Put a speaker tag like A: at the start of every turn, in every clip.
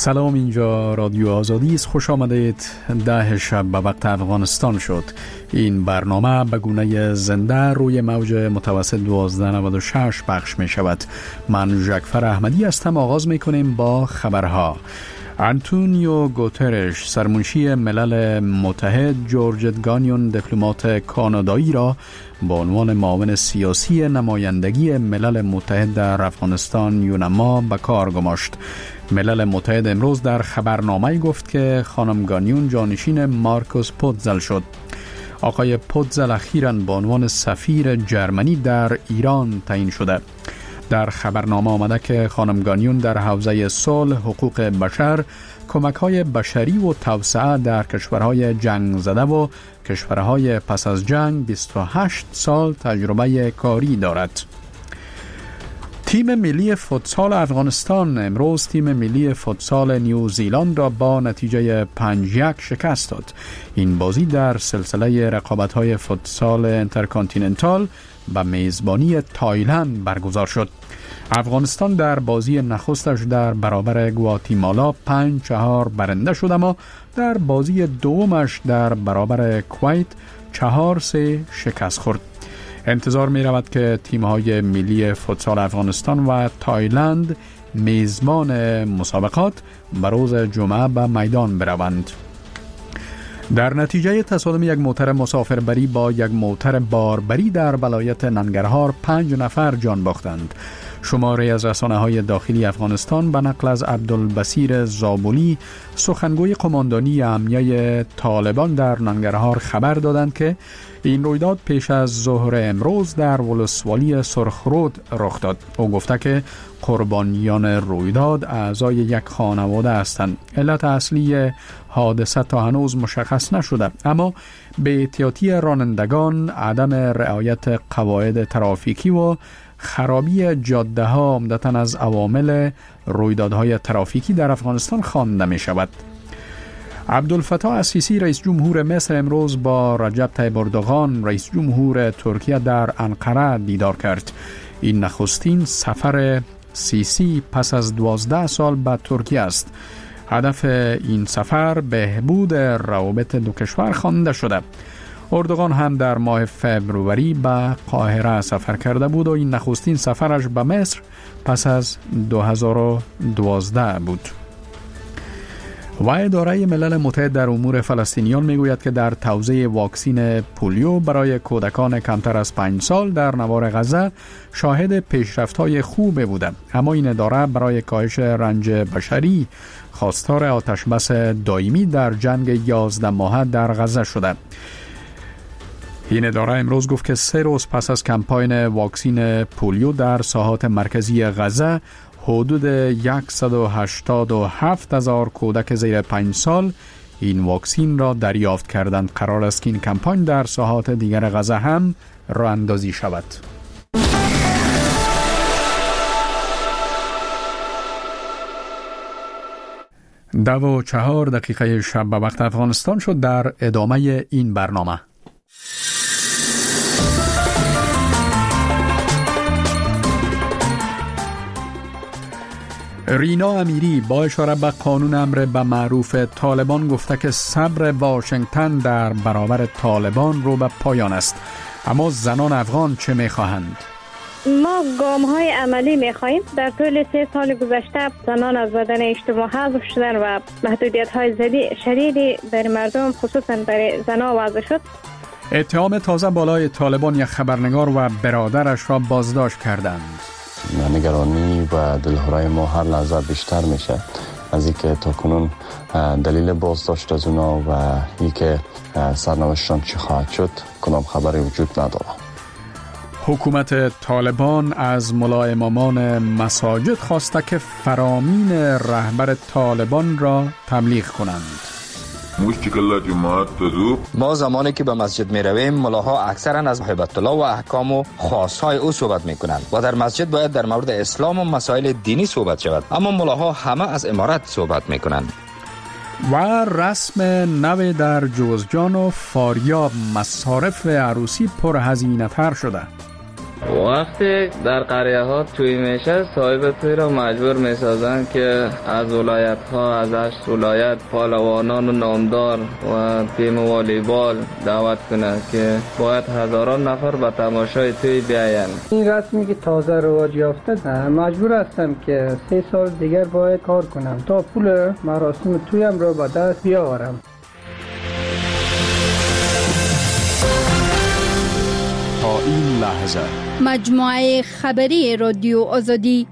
A: سلام، اینجا رادیو آزادی است. خوش آمدید. 10 شب به وقت افغانستان شد. این برنامه به گونه زنده روی موج متوسط 1296 پخش می شود. من جعفر احمدی هستم. آغاز می کنیم با خبرها. آنتونیو گوترش، سرمنشی ملل متحد، جورج گانیون، دیپلمات کانادایی را با عنوان معاون سیاسی نمایندگی ملل متحد در افغانستان یونما به کار گماشت. ملل متحد امروز در خبرنامه گفت که خانم گانیون جانشین مارکوس پوتزل شد. آقای پوتزل اخیراً به عنوان سفیر جرمنی در ایران تعیین شده. در خبرنامه آمده که خانم گانیون در حوزه صلح، حقوق بشر، کمک‌های بشری و توسعه در کشورهای جنگ زده و کشورهای پس از جنگ 28 سال تجربه کاری دارد. تیم ملی فوتسال افغانستان امروز تیم ملی فوتسال نیوزیلند را با نتیجه 5-1 شکست داد. این بازی در سلسله رقابت‌های فوتسال انترکانتیننتال به میزبانی تایلند برگزار شد. افغانستان در بازی نخستش در برابر گواتیمالا 5-4 برنده شد، اما در بازی دومش در برابر کویت 4-3 شکست خورد. انتظار می رود که تیم‌های ملی فوتسال افغانستان و تایلند میزبان مسابقات به روز جمعه به میدان بروند. در نتیجه تصادم یک موتر مسافربری با یک موتر باربری در ولایت ننگرهار 5 نفر جان باختند. شماری از رسانه‌های داخلی افغانستان به نقل از عبدالبصیر زابلی، سخنگوی قماندانی امنیه طالبان در ننگرهار خبر دادند که این رویداد پیش از ظهر امروز در ولسوالی سرخرود رخ داد. او گفته که قربانیان رویداد اعضای یک خانواده هستند. علت اصلی حادثه تا هنوز مشخص نشده، اما به احتیاطی رانندگان، عدم رعایت قواعد ترافیکی و خرابی جاده ها عمدتاً از عوامل رویدادهای ترافیکی در افغانستان خوانده می شود. عبدالفتاح السیسی رئیس جمهور مصر امروز با رجب طیب اردوغان رئیس جمهور ترکیه در انقره دیدار کرد. این نخستین سفر سیسی پس از 12 سال به ترکیه است. هدف این سفر بهبود روابط دو کشور خوانده شده. اردوغان هم در ماه فبروری به قاهره سفر کرده بود و این نخستین سفرش به مصر پس از 2012 بود. و اداره ملل متحد در امور فلسطینیان میگوید که در توزیع واکسین پولیو برای کودکان کمتر از 5 سال در نوار غزه شاهد پیشرفت‌های خوب بوده، اما این اداره برای کاهش رنج بشری خواستار آتشبس دائمی در جنگ 11 ماهه در غزه شده. این اداره امروز گفت که 3 روز پس از کمپاین واکسین پولیو در ساحات مرکزی غزه حدود 187,000 کودک زیر 5 سال این واکسین را دریافت کردند. قرار است که این کمپاین در ساحات دیگر غزه هم راه اندازی شود. 10:04 شب به وقت افغانستان شد. در ادامه این برنامه رینا امیری با اشاره به قانون امر به معروف طالبان گفته که صبر واشنگتن در برابر طالبان رو به پایان است. اما زنان افغان چه می‌خواهند؟
B: ما گام‌های عملی می‌خواهیم. در طول 3 سال گذشته زنان از بدن اجتماع حذف شدن و محدودیت‌های شدیدی بر مردم خصوصا بر زنان وضع شد.
A: اتهام تازه بالای طالبان یک خبرنگار و برادرش را بازداشت کردند.
C: نگرانی و دلهوره ما هر لحظه بیشتر میشه از اینکه تا کنون دلیل بازداشت از اونا و اینکه سرنوشتشان چی خواهد شد کدام خبری وجود نداره.
A: حکومت طالبان از ملا امامان مساجد خواسته که فرامین رهبر طالبان را تبلیغ کنند.
D: ما زمانی که به مسجد می رویم ملاها اکثرا از هیبت الله و احکام و خاصهای او صحبت می کنند و در مسجد باید در مورد اسلام و مسائل دینی صحبت شود، اما ملاها همه از امارت صحبت می کنند.
A: و رسم نو در جوزجان و فاریاب، مصارف عروسی پر هزینه تر شده.
E: وقتی در قریه ها توی میشه صاحب توی را مجبور میسازن که از ولایت ها از 8 ولایت پهلوانان و نامدار و تیم والیبال دعوت کنه که باید هزاران نفر به تماشای توی بیاین.
F: این رسمی که تازه رواج یافته مجبور هستم که 3 سال دیگر باید کار کنم تا پول مراسم تویم را به دست بیاورم.
A: تا این لحظه
G: مجموعه خبری رادیو آزادی.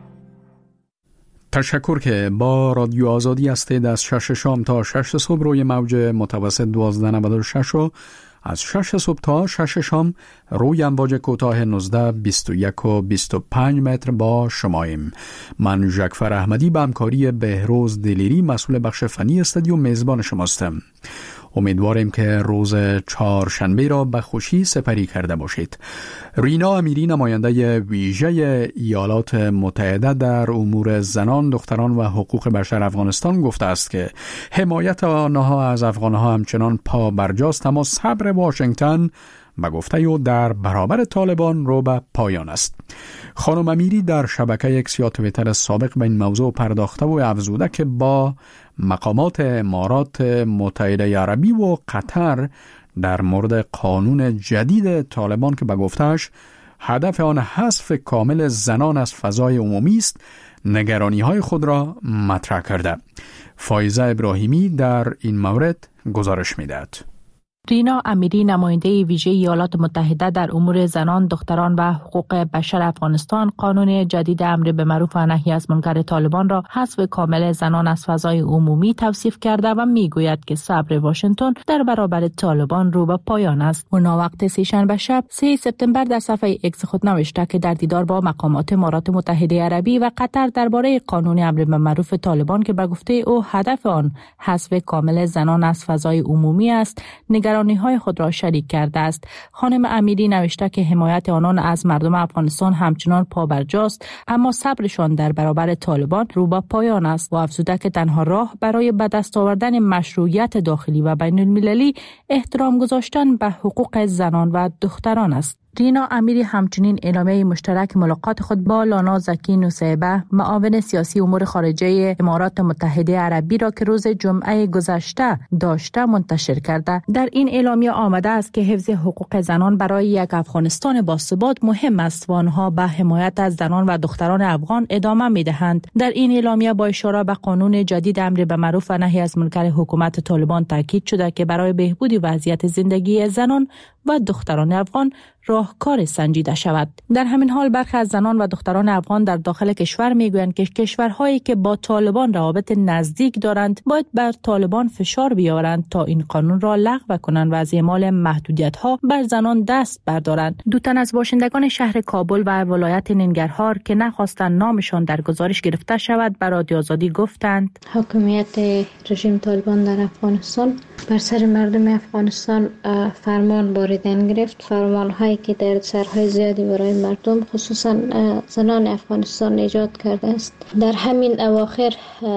A: تشکر که با رادیو آزادی هستید. از 6 شام تا 6 صبح روی موج متوسط 1296 و از 6 صبح تا 6 شام روی امواج کوتاه 19 21 و 25 متر با شماییم. من ژکفر احمدی به همکاری بهروز دلیری مسئول بخش فنی استودیو میزبان شماستم. امیدواریم که روز چهارشنبه را به خوشی سپری کرده باشید. رینا امیری نماینده ویژه ایالات متحده در امور زنان، دختران و حقوق بشر افغانستان گفته است که حمایت آنها از افغانها همچنان پا برجاست، اما صبر واشنگتن به گفته او در برابر طالبان رو به پایان است. خانم امیری در شبکه اکس یا توییتر سابق به این موضوع پرداخته و افزوده که با مقامات امارات متحده عربی و قطر در مورد قانون جدید طالبان که به گفتهش هدف آن حذف کامل زنان از فضای عمومی است، نگرانی‌های خود را مطرح کرده. فایزه ابراهیمی در این مورد گزارش می‌دهد.
H: رینا امیری نماینده ویژه ایالات متحده در امور زنان، دختران و حقوق بشر افغانستان قانون جدید امر به معروف و نهی از منکر طالبان را حذف کامل زنان از فضای عمومی توصیف کرده و میگوید که صبر واشنگتن در برابر طالبان رو به پایان است. اونا وقت سه‌شنبه شب 3 سپتامبر در صفحه اکس خود نوشته که در دیدار با مقامات امارات متحده عربی و قطر درباره قانون امر به معروف طالبان که به گفته او هدف آن حذف کامل زنان از فضای عمومی است، نگرانی‌های خود را شریک کرده است. خانم امیری نوشته که حمایت آنان از مردم افغانستان همچنان پابرجاست، اما صبرشان در برابر طالبان رو به پایان است و افزوده که تنها راه برای به دست آوردن مشروعیت داخلی و بین المللی احترام گذاشتن به حقوق زنان و دختران است. رینا امیری همچنین اعلامیه مشترک ملاقات خود با لانا زکی نوسیبه، معاون سیاسی امور خارجه امارات متحده عربی را که روز جمعه گذشته داشته منتشر کرده. در این اعلامیه آمده است که حفظ حقوق زنان برای یک افغانستان باثبات مهم است و آنها به حمایت از زنان و دختران افغان ادامه می‌دهند. در این اعلامیه با اشاره به قانون جدید امر به معروف و نهی از منکر حکومت طالبان تاکید شده که برای بهبود وضعیت زندگی زنان و دختران افغان راهکار سنجیده شود. در همین حال برخی از زنان و دختران افغان در داخل کشور میگویند که کشورهایی که با طالبان روابط نزدیک دارند باید بر طالبان فشار بیاورند تا این قانون را لغو کنند و از اعمال محدودیت‌ها بر زنان دست بردارند. دو تن از باشندگان شهر کابل و ولایت ننگرهار که نخواستند نامشان در گزارش گرفته شود بر رادیو آزادی گفتند
I: حاکمیت رژیم طالبان در افغانستان بر سر مردم افغانستان فرمان باریدن گرفت، فرمان‌هایی که در سرهای زیادی برای مردم خصوصا زنان افغانستان ایجاد کرده است. در همین اواخر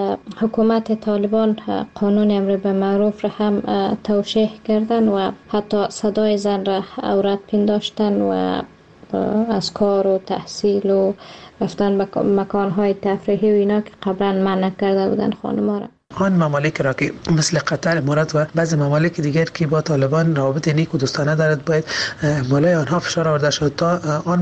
I: حکومت طالبان قانون امر به معروف را هم توشیح کردن و حتی صدای زن را عورت پنداشتن و از کار و تحصیل و رفتن به مکان‌های تفریحی و اینا که قبلا منع کرده بودن خانم‌ها را.
J: آن ممالک را که مثل قطر، امارات و بعضی ممالک دیگر که با طالبان روابط نیک و دوستانه دارد باید بالای آنها فشار آورده شد تا آن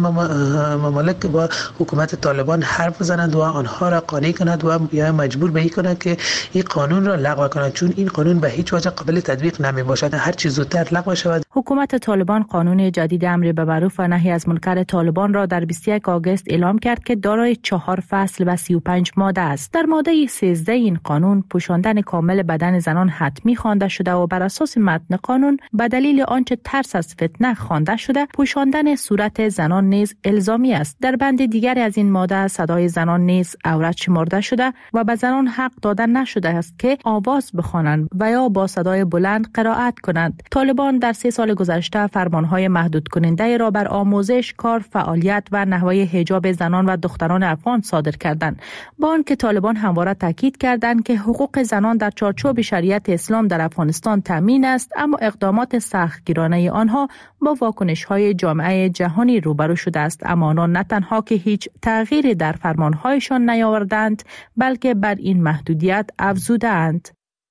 J: ممالک با حکومت طالبان حرف بزنند و آنها را قانع کنند و یا مجبور به این کنند که این قانون را لغو کنند، چون این قانون به هیچ وجه قابل تطبیق نمی باشد. هر چیز زودتر لغو شود.
H: حکومت طالبان قانون جدید امر به معروف و نهی از منکر طالبان را در 21 آگوست اعلام کرد که دارای 4 فصل و 35 ماده است. در ماده 13 این قانون پوشاندن کامل بدن زنان حتمی خوانده شده و بر اساس متن قانون به دلیل آنچه ترس از فتنه خوانده شده پوشاندن صورت زنان نیز الزامی است. در بند دیگری از این ماده صدای زنان نیز عورت شمرده شده و به زنان حق داده نشده است که آواز بخوانند و یا با صدای بلند قرائت کنند. طالبان در 3 سال سال گذشته فرمانهای محدود کننده را بر آموزش، کار، فعالیت و نحوه حجاب زنان و دختران افغان صادر کردند. با آنکه طالبان همواره تاکید کردند که حقوق زنان در چارچوب شریعت اسلام در افغانستان تامین است، اما اقدامات سختگیرانه آنها با واکنش‌های جامعه جهانی روبرو شده است. اما آنان نه تنها که هیچ تغییری در فرمانهایشان نیاوردند، بلکه بر این محدودیت افزودند.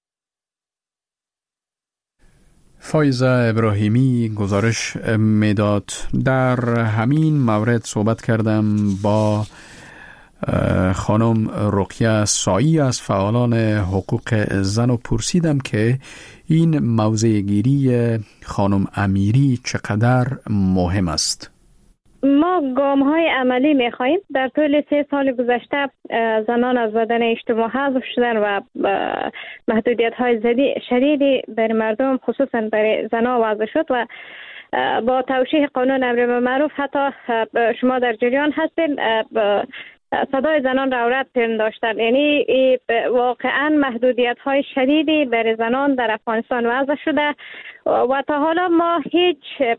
A: فایزه ابراهیمی گزارش میداد. در همین مورد صحبت کردم با خانم رقیه سایی از فعالان حقوق زن و پرسیدم که این موضع گیری خانم امیری چقدر مهم است.
B: ما گام‌های عملی می‌خواهیم. در طول 3 سال گذشته زنان از بدن اجتماع حذف شدن و محدودیت‌های شدیدی بر مردم خصوصا برای زنان وضع شد و با توشیح قانون امر بالمعروف حتی شما در جریان هستین صدای زنان را عورت پنداشتن. یعنی واقعا محدودیت‌های شدیدی برای زنان در افغانستان وضع شده و تا حالا ما هیچ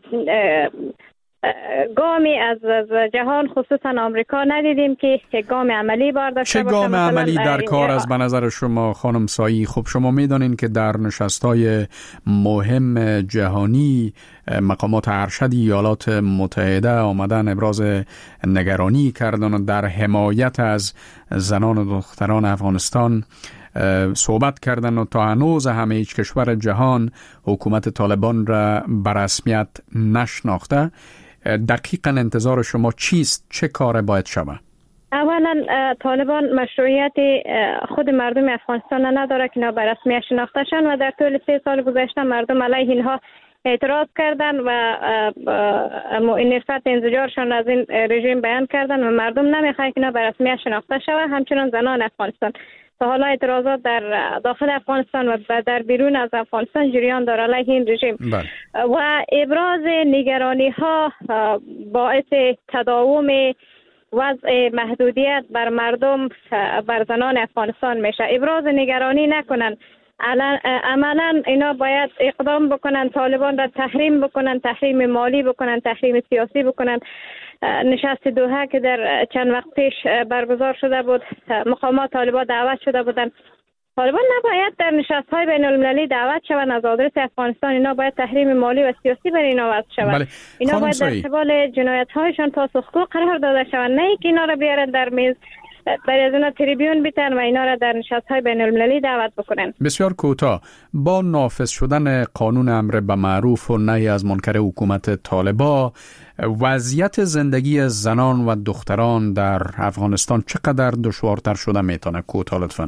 B: گامی از جهان خصوصا آمریکا ندیدیم که گام عملی برداشته باشه.
A: چه گام عملی در کار است به نظر شما خانم سایی؟ خب شما میدانین که در نشست‌های مهم جهانی مقامات ارشد ایالات متحده آمدن ابراز نگرانی کردن و در حمایت از زنان و دختران افغانستان صحبت کردن و تا هنوز همه هیچ کشور جهان حکومت طالبان را به رسمیت نشناخته. دقیقاً انتظار شما چیست؟ چه کار باید شود؟
B: اولا طالبان مشروعیت خود مردم افغانستان نداره که اینا به رسمیت شناخته شن و در طول 3 سال گذشته مردم علیه اینها اعتراض کردن و نفرت انزجارشان از این رژیم بیان کردن و مردم نمیخواهند که اینا به رسمیت شناخته شود. همچنان زنان افغانستان تا حالا اعتراضات در داخل افغانستان و در بیرون از افغانستان جریان داره علیه این رژیم و ابراز نگرانی ها باعث تداوم وضع محدودیت بر مردم بر زنان افغانستان میشه. ابراز نگرانی نکنن، عملا اینا باید اقدام بکنن، طالبان را تحریم بکنن، تحریم مالی بکنن، تحریم سیاسی بکنن. نشست دوحه که در چند وقت پیش برگزار شده بود، مقامات طالبان دعوت شده بودن. طالبان نباید در نشست‌های بین‌المللی دعوت شوند از آدرس افغانستان. اینا باید تحریم مالی و سیاسی برای اینا وضع شود. اینا باید در قبال جنایت‌هایشان پاسخگو قرار داده شوند، نه که اینا را بیارن در میز برای از اینا تریبیون بیتن و اینا را در نشست‌های بین‌المللی دعوت بکنن.
A: بسیار کوتاه، با نافذ شدن قانون امر بالمعروف و نهی از منکر حکومت طالبان، وضعیت زندگی زنان و دختران در افغانستان چقدر دشوارتر شده میتونه؟ کوتاه لطفاً.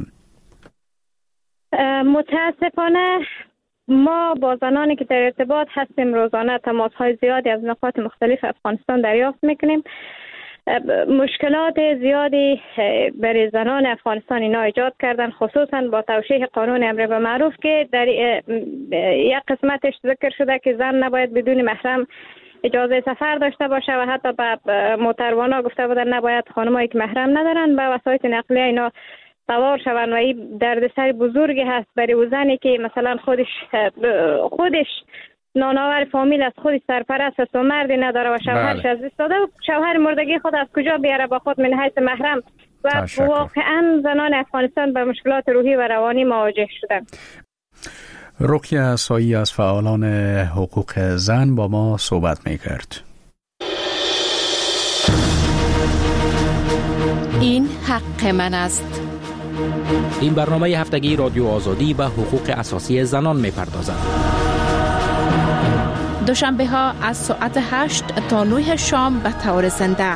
B: متاسفانه ما با زنانی که در ارتباط هستیم روزانه تماس‌های زیادی از نقاط مختلف افغانستان دریافت میکنیم. مشکلات زیادی برای زنان افغانستان اینا ایجاد کردن، خصوصا با توشیح قانون امر بالمعروف که در یک قسمتش ذکر شده که زن نباید بدون محرم اجازه سفر داشته باشه و حتی به موتروانا گفته بودن نباید خانمایی که محرم ندارن به وسایل نقلیه اینا سوار شوند و این دردسر بزرگی هست برای زنی که مثلا خودش نانآور فامیل از خودش سرپرست است و مردی نداره و شوهرش از دست داده و شوهر مردگی خود از کجا بیاره با خود من حیث محرم و واقعا زنان افغانستان به مشکلات روحی و روانی مواجه شدن.
A: رقیه سایی از فعالان حقوق زن با ما صحبت میکرد.
H: این حق من است.
K: این برنامه هفتگی رادیو آزادی به حقوق اساسی زنان میپردازد.
H: دوشنبه ها از ساعت 8 تا 9 شام به طور زنده.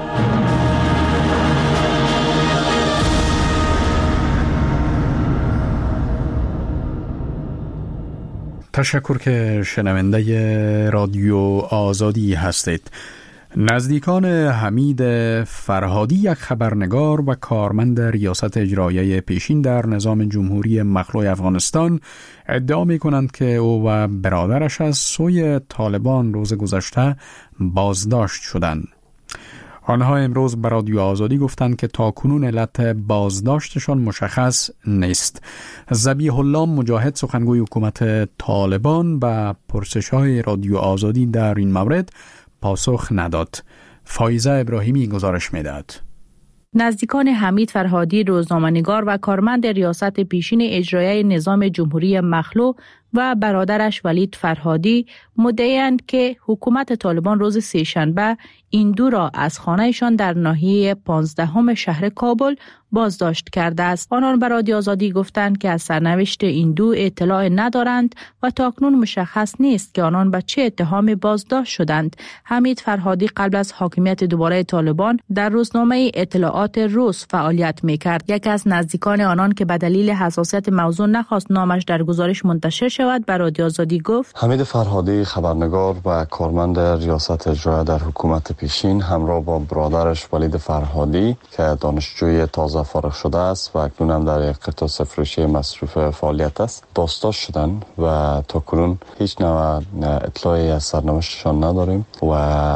A: تشکر که شنونده رادیو آزادی هستید. نزدیکان حمید فرهادی، یک خبرنگار و کارمند ریاست اجراییه پیشین در نظام جمهوری مخلوع افغانستان، ادعا می کنند که او و برادرش از سوی طالبان روز گذشته بازداشت شدند. آنها امروز به رادیو آزادی گفتند که تاکنون علت بازداشتشان مشخص نیست. ذبیح الله مجاهد سخنگوی حکومت طالبان به پرسش‌های رادیو آزادی در این مورد پاسخ نداد. فایزه ابراهیمی گزارش می‌دهد.
H: نزدیکان حمید فرهادی روزنامه‌نگار و کارمند ریاست پیشین اجرایی نظام جمهوری مخلوع و برادرش ولید فرهادی مدعی‌اند که حکومت طالبان روز سه‌شنبه این دو را از خانه‌شان در ناحیه 15 شهر کابل بازداشت کرده است. آنان به رادیو آزادی گفتند که از سرنوشت این دو اطلاع ندارند و تاکنون مشخص نیست که آنان به چه اتهامی بازداشت شدند. حمید فرهادی قبل از حاکمیت دوباره طالبان در روزنامه اطلاعات روز فعالیت می‌کرد. یکی از نزدیکان آنان که به دلیل حساسیت موضوع نخواست نامش در گزارش منتشر شود به رادیو آزادی گفت:
C: حمید فرهادی خبرنگار و کارمند ریاست اجرایی در حکومت پیشین همراه با برادرش ولید فرهادی که دانشجوی تازه فارغ شده است و اکنون هم در یک قطاع فروشی مصروف فعالیت است بازداشت شدند و تاکنون هیچ نوع اطلاعی از سرنوشتشان نداریم و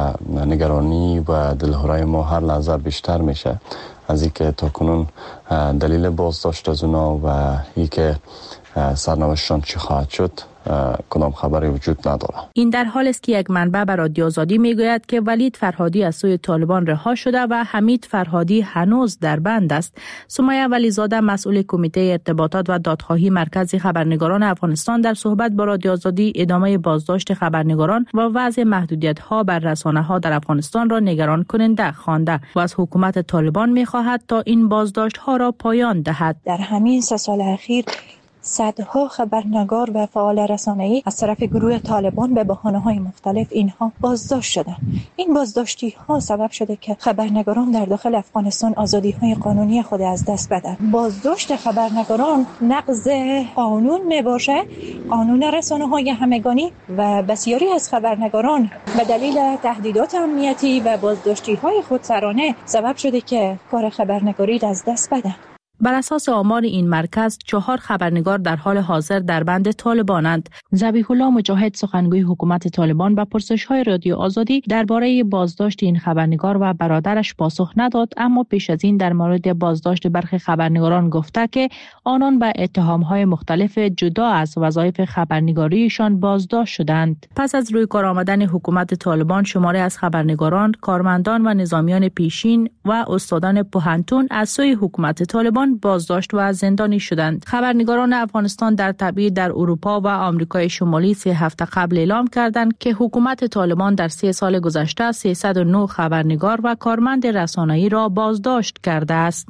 C: نگرانی و دلهره ما هر لحظه بیشتر میشه از اینکه تاکنون دلیل بازداشت از اونا و اینکه سرنوشتشان چی خواهد شد کدام خبری وجود نداره.
H: این در حال است که یک منبع به رادیو آزادی میگوید که ولید فرهادی از سوی طالبان رها شده و حمید فرهادی هنوز در بند است. سمیه ولیزاده مسئول کمیته ارتباطات و دادخواهی مرکز خبرنگاران افغانستان در صحبت با رادیو آزادی ادامه بازداشت خبرنگاران و وضع محدودیت‌ها بر رسانه‌ها در افغانستان را نگران کننده خوانده و از حکومت طالبان می‌خواهد تا این بازداشت‌ها را پایان دهد.
L: در همین 3 سال اخیر صدها خبرنگار و فعال رسانه‌ای از طرف گروه طالبان به بهانه‌های مختلف اینها بازداشت شدند. این بازداشتی‌ها سبب شده که خبرنگاران در داخل افغانستان آزادی‌های قانونی خود از دست بدن. بازداشت خبرنگاران نقض قانون میباشه، قانون رسانه‌های همگانی، و بسیاری از خبرنگاران به دلیل تهدیدات امنیتی و بازداشتی‌های خودسرانه سبب شده که کار خبرنگاری از دست بدن.
H: بر اساس آمار این مرکز 4 خبرنگار در حال حاضر در بند طالبانند. ذبیح الله مجاهد سخنگوی حکومت طالبان به پرسش‌های رادیو آزادی درباره بازداشت این خبرنگار و برادرش پاسخ نداد، اما پیش از این در مورد بازداشت برخی خبرنگاران گفته که آنان به اتهام‌های مختلف جدا از وظایف خبرنگاریشان بازداشت شدند. پس از روی کار آمدن حکومت طالبان شماری از خبرنگاران، کارمندان و نظامیان پیشین و استادان پوهنتون از سوی حکومت طالبان بازداشت و زندانی شدند. خبرنگاران افغانستان در تبعید در اروپا و آمریکای شمالی 3 هفته قبل اعلام کردند که حکومت طالبان در 3 سال گذشته 309 خبرنگار و کارمند رسانه‌ای را بازداشت کرده است.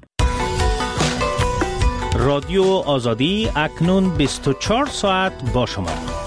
M: رادیو آزادی اکنون 24 ساعت با شما.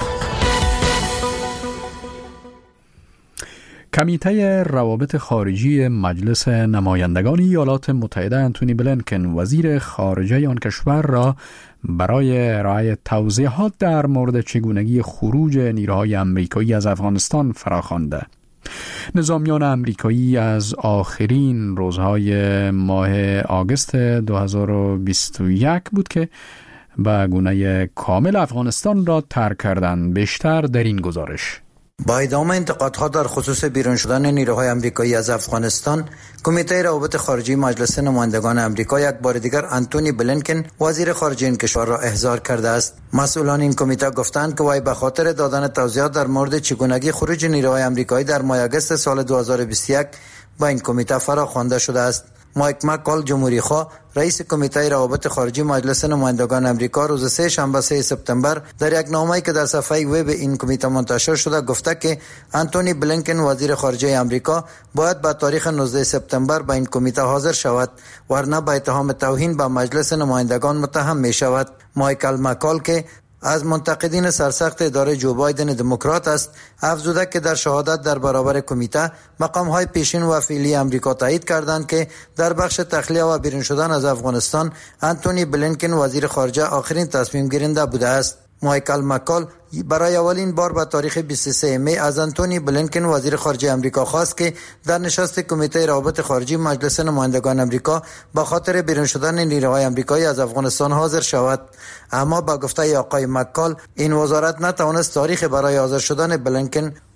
A: کمیته روابط خارجی مجلس نمایندگان ایالات متحده انتونی بلینکن وزیر خارجه آن کشور را برای ارائه توضیحات در مورد چگونگی خروج نیروهای آمریکایی از افغانستان فراخوانده. نظامیان آمریکایی از آخرین روزهای ماه آگوست 2021 بود که به گونه کامل افغانستان را ترک کردند. بیشتر در این گزارش.
N: با ادامه انتقادها در خصوص بیرون شدن نیروهای آمریکایی از افغانستان، کمیته روابط خارجی مجلس نمایندگان آمریکا یک بار دیگر انتونی بلینکن وزیر خارجه این کشور را احضار کرده است. مسئولان این کمیته گفتند که وی به خاطر دادن توضیحات در مورد چگونگی خروج نیروهای آمریکایی در ماه آگوست سال 2021 با این کمیته فراخوانده شده است. مایک مکال جمهوری‌خواه رئیس کمیته روابط خارجی مجلس نمایندگان آمریکا روز 3 شنبه 3 سپتامبر در یک نامه‌ای که در صفحه وب این کمیته منتشر شده گفته که انتونی بلینکن وزیر خارجه آمریکا باید به تاریخ 19 سپتامبر به این کمیته حاضر شود، ورنه به اتهام توهین به مجلس نمایندگان متهم می شود. مایکل مکال که از منتقدین سرسخت اداره جو بایدن دموکرات است، افزوده که در شهادت در برابر کمیته مقام‌های پیشین و فعلی آمریکا تایید کردند که در بخش تخلیه و بیرون شدن از افغانستان انتونی بلینکن وزیر خارجه آخرین تصمیم گیرنده بوده است. مایکل مکال برای اولین بار به تاریخ 23 می از انتونی بلینکن وزیر خارجه آمریکا خواست که در نشست کمیته روابط خارجی مجلس نمایندگان آمریکا به خاطر بیرون شدن نیروهای آمریکایی از افغانستان حاضر شود، اما با گفته آقای مکال این وزارت نتوانست تاریخ برای حاضر شدن بلینکن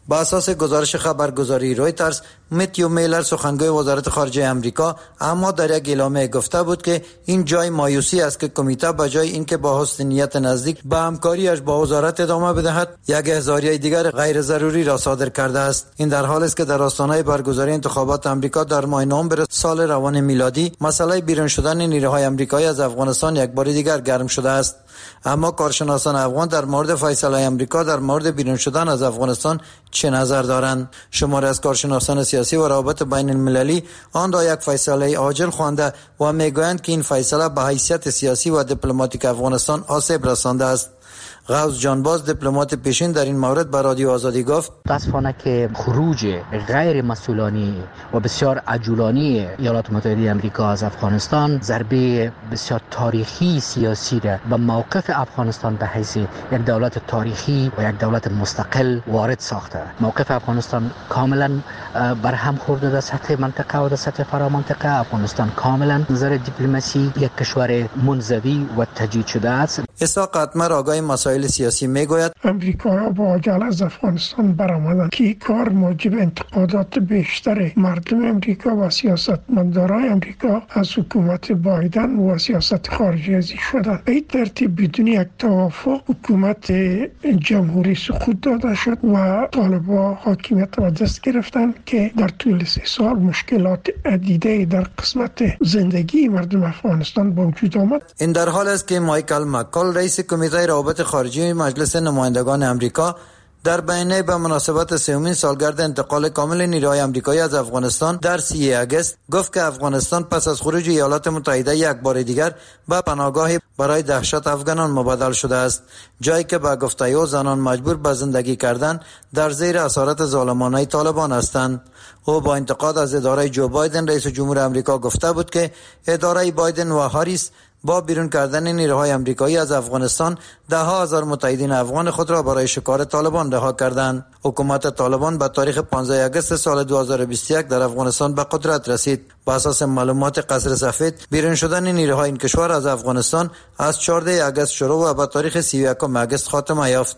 N: با اساس گزارش خبرگزاری رویترز، متیو میلر سخنگوی وزارت خارجه امریکا اما در یک اعلامیه گفته بود که این جای مایوسی است که کمیته به جای اینکه با حسن نیت نزدیک به همکاریش با وزارت ادامه بدهد، یک احضاریه دیگر غیر ضروری را صادر کرده است. این در حالی است که در آستانه برگزاری انتخابات امریکا در ماه نوامبر سال روان میلادی مسئله بیرون شدن نیروهای آمریکایی از افغانستان یک بار دیگر گرم شده است. اما کارشناسان افغان در مورد فیصله آمریکا در مورد بیرون شدن از افغانستان چه نظر دارند؟ شماری از کارشناسان سیاسی و روابط بین المللی آن را یک فیصله عاجل خوانده و میگویند که این فیصله به حیثیت سیاسی و دیپلماتیک افغانستان آسیب رسانده است. غوث جانباز دیپلمات پیشین در این مورد به رادیو آزادی گفت:
K: متاسفانه که خروج غیر مسئولانه و بسیار عجولانه ایالات متحده آمریکا از افغانستان ضربه بسیار تاریخی سیاسی را به موقف افغانستان به حیث یک دولت تاریخی و یک دولت مستقل وارد ساخته. موقف افغانستان کاملا برهم خورده در سطح منطقه و در سطح فرامنطقه. افغانستان کاملا نظر دیپلماسی یک کشور منزوی و تجدید شده است.
N: اسحاق اتمر آگاه مسائل سیاسی میگوید
O: امریکایی‌ها با عجله از افغانستان برآمدند که این کار موجب انتقادات بیشتر مردم امریکا و سیاستمداران امریکا از حکومت بایدن و سیاست خارجی شدند. این ترتیب بدون یک توافق حکومت جمهوری سقوط داده شد و طالبان حاکمیت را دست گرفتند که در طول 3 سال مشکلات عدیده در قسمت زندگی مردم افغانستان به وجود آمد.
N: این در حال است که مایکل مکال رئیس کمیته روابط خارجی مجلس نمایندگان امریکا در بیانیه به مناسبت 3مین سالگرد انتقال کامل نیروهای آمریکایی از افغانستان در 3 آگوست گفت که افغانستان پس از خروج ایالات متحده یک بار دیگر به پناهگاهی برای دهشت افغانان مبادل شده است، جایی که به گفته او زنان مجبور به زندگی کردن در زیر اسارت ظالمانه طالبان هستند. او با انتقاد از اداره جو بایدن رئیس جمهور آمریکا گفته بود که اداره بایدن و هاریس با بیرون کردن نیروهای آمریکایی از افغانستان 10,000 متحدین افغان خود را برای شکار طالبان رها کردند. حکومت طالبان به تاریخ 15 آگوست سال 2021 در افغانستان به قدرت رسید. بر اساس معلومات قصر سفید، بیرون شدن نیروهای این کشور از افغانستان از 14 آگوست شروع و به تاریخ 31 آگوست خاتمه یافت.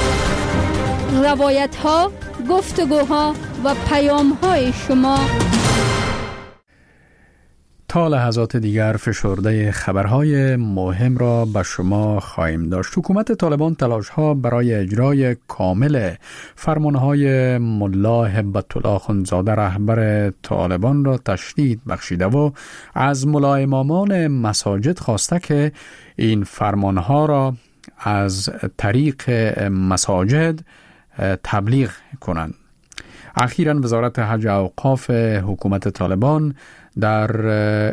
G: روایت‌ها، گفتگوها و پیام‌های شما.
A: تا لحظات دیگر فشرده خبرهای مهم را به شما خواهیم داشت. حکومت طالبان تلاش‌ها برای اجرای کامل فرمانهای ملا هبت الله اخندزاده رهبر طالبان را تشدید بخشیده و از ملا امامان مساجد خواسته که این فرمانها را از طریق مساجد تبلیغ کنند. اخیراً وزارت حج و اوقاف حکومت طالبان در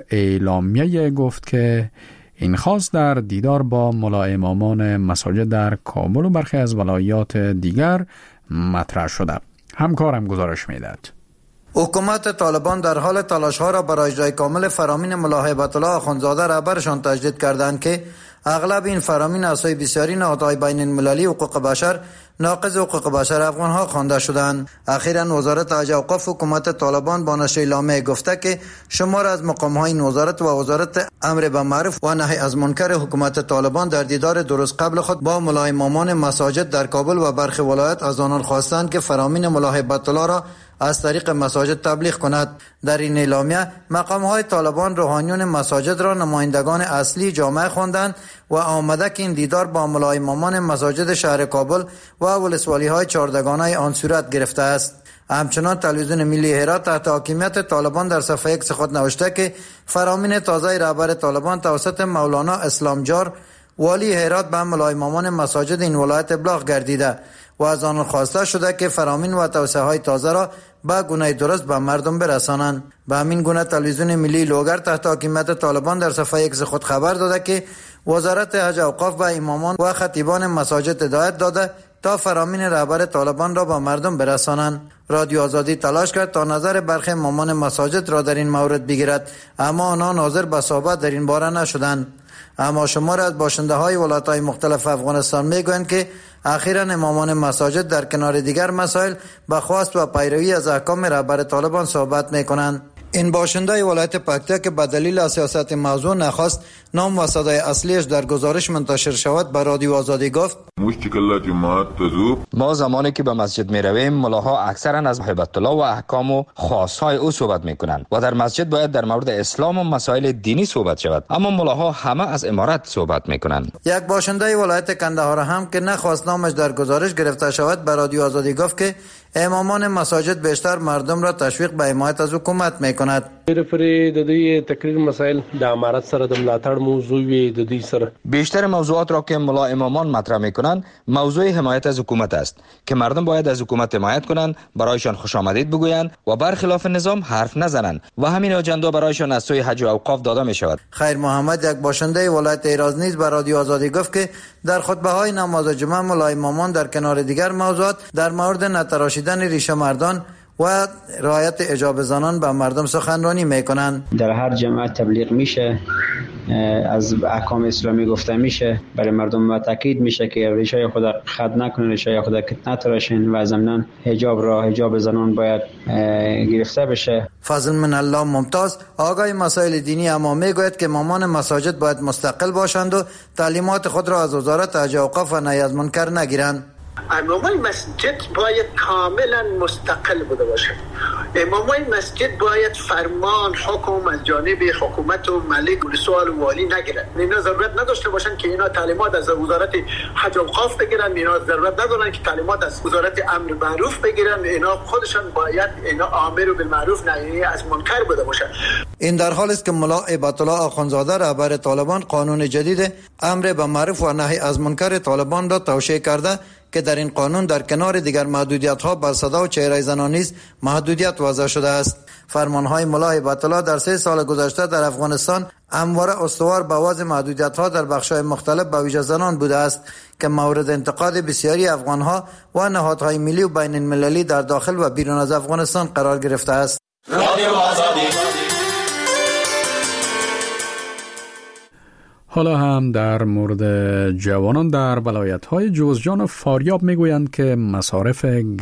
A: اعلامیه گفت که این خواست در دیدار با ملا امامان مساجد در کابل و برخی از ولایات دیگر مطرح شده. همکارم گزارش میدهد.
N: حکومت طالبان در حال تلاش‌ها را برای اجرای کامل فرامین ملا هبت الله اخندزاده رهبرشان تجدید کردند که اغلب این فرامین اساس بسیاری نهادهای بین المللی حقوق بشر ناقض حقوق بشر افغان‌ها خوانده شدند. اخیراً وزارت حج و اوقاف حکومت طالبان با نشر اعلامیه گفته که شمار از مقام‌های این وزارت و وزارت امر به معروف و نهی از منکر حکومت طالبان در دیدار درست قبل خود با ملا امامان مساجد در کابل و برخی ولایات از آنان خواستند که فرامین ملا هبت الله را از طریق مساجد تبلیغ کند. در این اعلامیه مقام‌های طالبان روحانیون مساجد را نمایندگان اصلی جامعه خواندند و آمده که این دیدار با ملا امامان مساجد شهر کابل و ولسوالی‌های چهاردگانه آن صورت گرفته است. همچنان تلویزیون ملی هرات تحت حاکمیت طالبان در صفحه ایکس خود نوشته که فرامین تازه رهبر طالبان توسط مولانا اسلامجار والی هرات به ملا امامان مساجد این ولایت ابلاغ گردیده و از آن خواسته شده که فرامین و توصیه‌های تازه را به گونه درست به مردم برسانند. به همین گونه تلویزیون ملی لوگر تحت حاکمیت طالبان در صفحه ایکس خود خبر داده که وزارت حج و اوقاف به امامان و خطیبان مساجد هدایت داده تا فرامین رهبر طالبان را به مردم برسانند. رادیو آزادی تلاش کرد تا نظر برخی امامان مساجد را در این مورد بگیرد، اما آنها حاضر به صحبت در این باره نشدند. اما شمار از باشنده‌های ولایت‌های مختلف افغانستان میگویند که اخیراً امامان مساجد در کنار دیگر مسائل به خواست و پیروی از احکام رهبر طالبان صحبت میکنند. این باشنده ولایت پکتیا که به دلیل سیاست موضوع نخواست نام و صدای اصلیش در گزارش منتشر شود به رادیو آزادی گفت:
D: ما زمانی که به مسجد می رویم ملاها اکثرا از هیبت الله و احکام و خاصهای او صحبت می کنند و در مسجد باید در مورد اسلام و مسائل دینی صحبت شود، اما ملاها همه از امارت صحبت می کنند.
N: یک باشنده ولایت کندهار هم که نخواست نامش در گزارش گرفته شود به رادیو آزادی گفت که امامان مساجد بیشتر مردم را تشویق به حمایت از حکومت می کند.
P: تقریر مسائل د امارت سره د ملاتړ موضوع وي د دې سره
D: بیشتر موضوعات را که ملا امامان مطرح می کنند موضوع حمایت از حکومت است که مردم باید از حکومت حمایت کنند، برایشان خوش آمدید بگویند و برخلاف نظام حرف نزنند و همین اجندا برایشان از سوی حج و اوقاف داده می شود.
N: خیر محمد یک باشنده ولایت ایراز نیز به رادیو آزادی گفت که در خطبه های نماز جمعه ملا امامان در کنار دیگر موضوعات در مورد نتراشیدن ریش مردان و رعایت حجاب زنان به مردم سخنرانی میکنند.
Q: در هر جماعت تبلیغ میشه، از احکام اسلامی گفته میشه، برای مردم تاکید میشه که ریشای خود خد نکنن، ریشای خود کت نتراشن و ضمناً حجاب زنان باید گرفته بشه.
N: فضل من الله ممتاز آقای مسائل دینی اما میگوید که امامان مساجد باید مستقل باشند و تعلیمات خود را از وزارت حج و اوقاف و نهی از منکر نگیرند.
R: امامای مسجد باید کاملا مستقل بوده باشد. امامای مسجد باید فرمان حکم از جانب حکومت و ملک و سوال والی نگیرند. اینا ضرورت نداشته باشن که اینا تعلیمات از وزارت حج و اوقاف بگیرن، اینا ضرورت ندارن که تعلیمات از وزارت امر معروف بگیرن، اینا خودشان باید اینا امر بالمعروف نهی از منکر بوده باشن.
N: این در حالی است که ملا هیبت الله آخوندزاده رهبر طالبان قانون جدید امر به معروف و نهی از منکر طالبان را توشیح کرده که در این قانون در کنار دیگر محدودیت‌ها بر صدا و چهره زنان نیز محدودیت وضع شده است. فرمان‌های ملا هیبت الله در 3 سال گذشته در افغانستان همواره استوار به وضع محدودیت‌ها در بخش‌های مختلف به ویژه زنان بوده است که مورد انتقاد بسیاری افغان‌ها و نهادهای ملی و بین المللی در داخل و بیرون از افغانستان قرار گرفته است.
A: حالا هم در مورد جوانان در ولایت‌های جوزجان و فاریاب میگویند که مصارف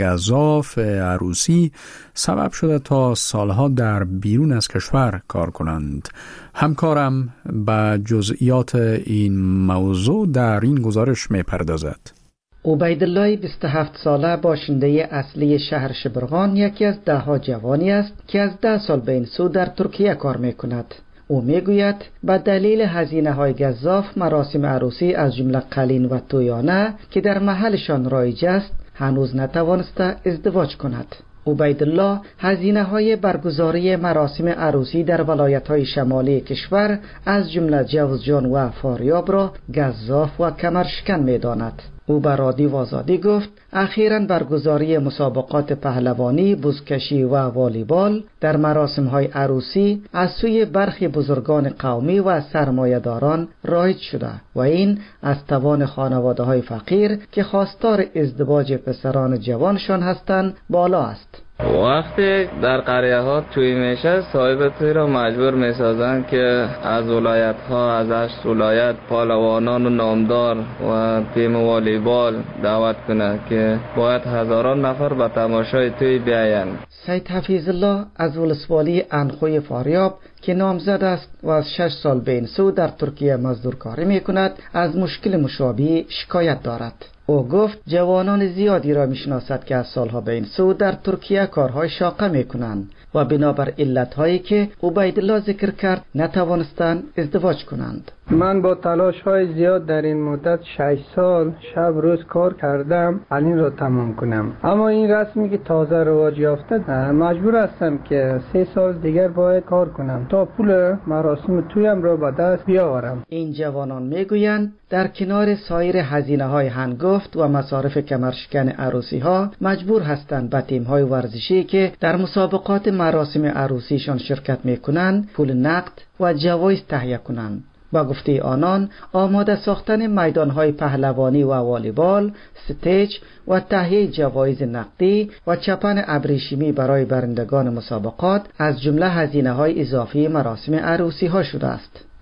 A: گزاف عروسی سبب شده تا سالها در بیرون از کشور کار کنند. همکارم به جزئیات این موضوع در این گزارش میپردازد.
S: عبیدالله 27 ساله باشنده اصلی شهر شبرغان یکی از 10 جوانی است که از 10 سال به این سو در ترکیه کار میکند. او میگوید به دلیل هزینه‌های گزاف مراسم عروسی از جمله قلین و تویانه که در محلشان رایج است هنوز نتوانسته ازدواج کند. عبیدالله هزینه‌های برگزاری مراسم عروسی در ولایت‌های شمالی کشور از جمله جوزجان و فاریاب را گزاف و کمرشکن می‌داند. او به رادیو آزادی گفت اخیراً برگزاری مسابقات پهلوانی، بزکشی و والیبال در مراسم‌های عروسی از سوی برخی بزرگان قومی و سرمایه‌داران رایج شده و این از توان خانواده‌های فقیر که خواستار ازدواج پسران جوانشان هستند بالا است.
E: وقتی در قریه ها توی میشه صاحب توی را مجبور میسازن که از ولایت ها از 8 ولایت پهلوانان و نامدار و تیم والیبال دعوت کنه که باید هزاران نفر به تماشای توی بیاین.
S: سید حفیظ الله از ولسوالی انخوی فاریاب که نامزد است و از 6 سال به این سو در ترکیه مزدورکاری میکند از مشکل مشابه شکایت دارد. او گفت جوانان زیادی را میشناسد که از سالها به این سو در ترکیه کارهای شاقه میکنند و بنابر علتهایی که عبیدالله ذکر کرد نتوانستند ازدواج کنند.
F: من با تلاش های زیاد در این مدت 6 سال شب روز کار کردم این را تمام کنم، اما این رسمی که تازه رواج یافته مجبور هستم که 3 سال دیگر باید کار کنم تا پول مراسم تویم را به دست بیاورم.
S: این جوانان میگویند در کنار سایر هزینه‌های هنگفت و مصارف کمرشکن عروسی ها مجبور هستند به تیم‌های ورزشی که در مسابقات مراسم عروسیشان شرکت میکنند پول نقد و جوایز تهیه کنند. با گفته آنان آماده ساختن میدانهای پهلوانی و والیبال، ستیج و تهیه جوایز نقدی و چپن ابریشمی برای برندگان مسابقات از جمله هزینه‌های اضافی مراسم عروسی ها شده است.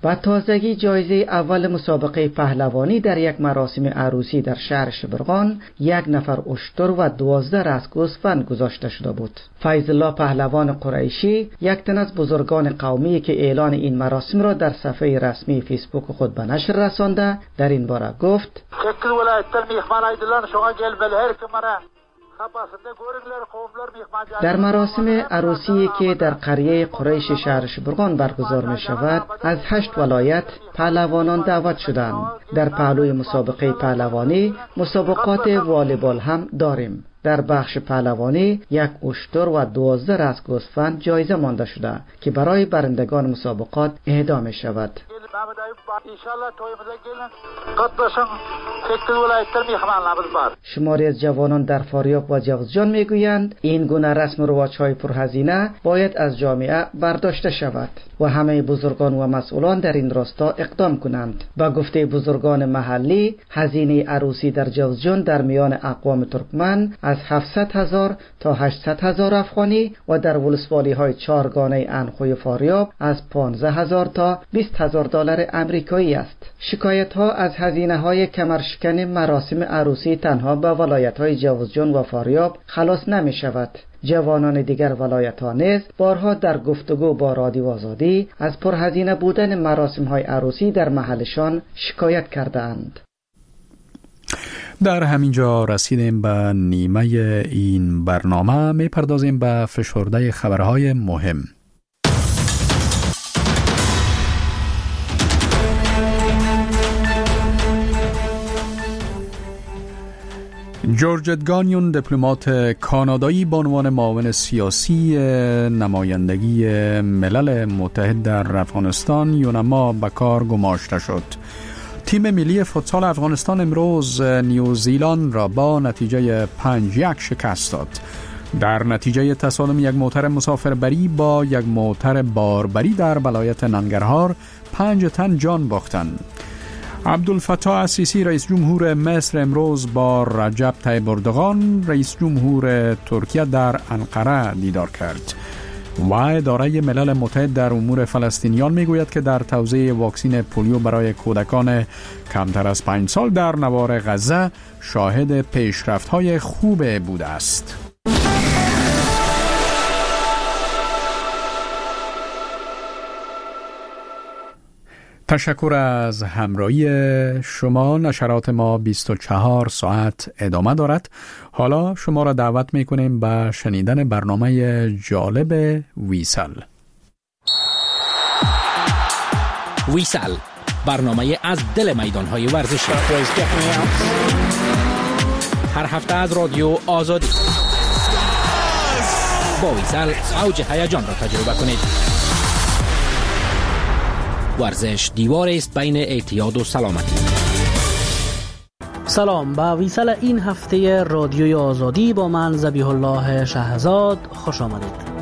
S: و تازگی جایزه اول مسابقه پهلوانی در یک مراسم عروسی در شهر شبرغان 1 نفر اشتر و 12 رأس گوسفند گذاشته شده بود. فیض الله پهلوان قریشی، یک تن از بزرگان قومی که اعلان این مراسم را در صفحه رسمی فیسبوک خود به نشر رسانده، در این باره گفت: در مراسم عروسی که در قریه قریش شهر شبرغان برگزار می شود، از 8 ولایت پهلوانان دعوت شدند. در پهلوی مسابقه پهلوانی مسابقات والیبال هم داریم. در بخش پهلوانی 1 اشتر و 12 رأس گوسفند جایزه مانده شده که برای برندگان مسابقات اهدا می شود. شماری از جوانان در فاریاب و جوزجان میگویند این گونه رسم و رواج‌های پرهزینه باید از جامعه برداشته شود و همه بزرگان و مسئولان در این راستا اقدام کنند. با گفته بزرگان محلی، هزینه عروسی در جوزجان در میان اقوام ترکمن از 700,000 تا 800,000 افغانی و در ولسوالی‌های 4 گانه انخوی فاریاب از 15,000 تا 20,000 دلار امریکایی است. شکایت‌ها از هزینه‌های کمرشکن مراسم عروسی تنها به ولایت‌های جوزجان و فاریاب خلاص نمی‌شود. جوانان دیگر ولایت‌ها نیز بارها در گفتگو با رادیو آزادی از پرهزینه بودن مراسم‌های عروسی در محلشان شکایت کردند.
A: در همینجا رسیدیم به نیمه این برنامه. می‌پردازیم به فشرده خبرهای مهم. جورج گانیون، دیپلمات کانادایی به عنوان معاون سیاسی نمایندگی ملل متحد در افغانستان یونما به کار گماشته شد. تیم ملی فوتسال افغانستان امروز نیوزیلند را با نتیجه 5-1 شکست داد. در نتیجه تصادم یک موتر مسافربری با یک موتر باربری در ولایت ننگرهار 5 تن جان باختند. عبدالفتاح السیسی رئیس جمهور مصر امروز با رجب طیب اردوغان رئیس جمهور ترکیه در انقره دیدار کرد. و اداره ملل متحد در امور فلسطینیان میگوید که در توزیع واکسن پولیو برای کودکان کمتر از 5 سال در نوار غزه شاهد پیشرفت‌های خوب بوده است. تشکر از همراهی شما. نشرات ما 24 ساعت ادامه دارد. حالا شما را دعوت میکنیم به شنیدن برنامه جالب ویسل.
T: ویسل، برنامه از دل میدانهای ورزشی، هر هفته از رادیو آزادی. با ویسل اوج هیجان را تجربه کنید. ورزش دیوار است بین اعتیاد و سلامتی.
U: سلام، با ویسل این هفته رادیوی آزادی با من ذبیح الله شهزاد خوش آمدید.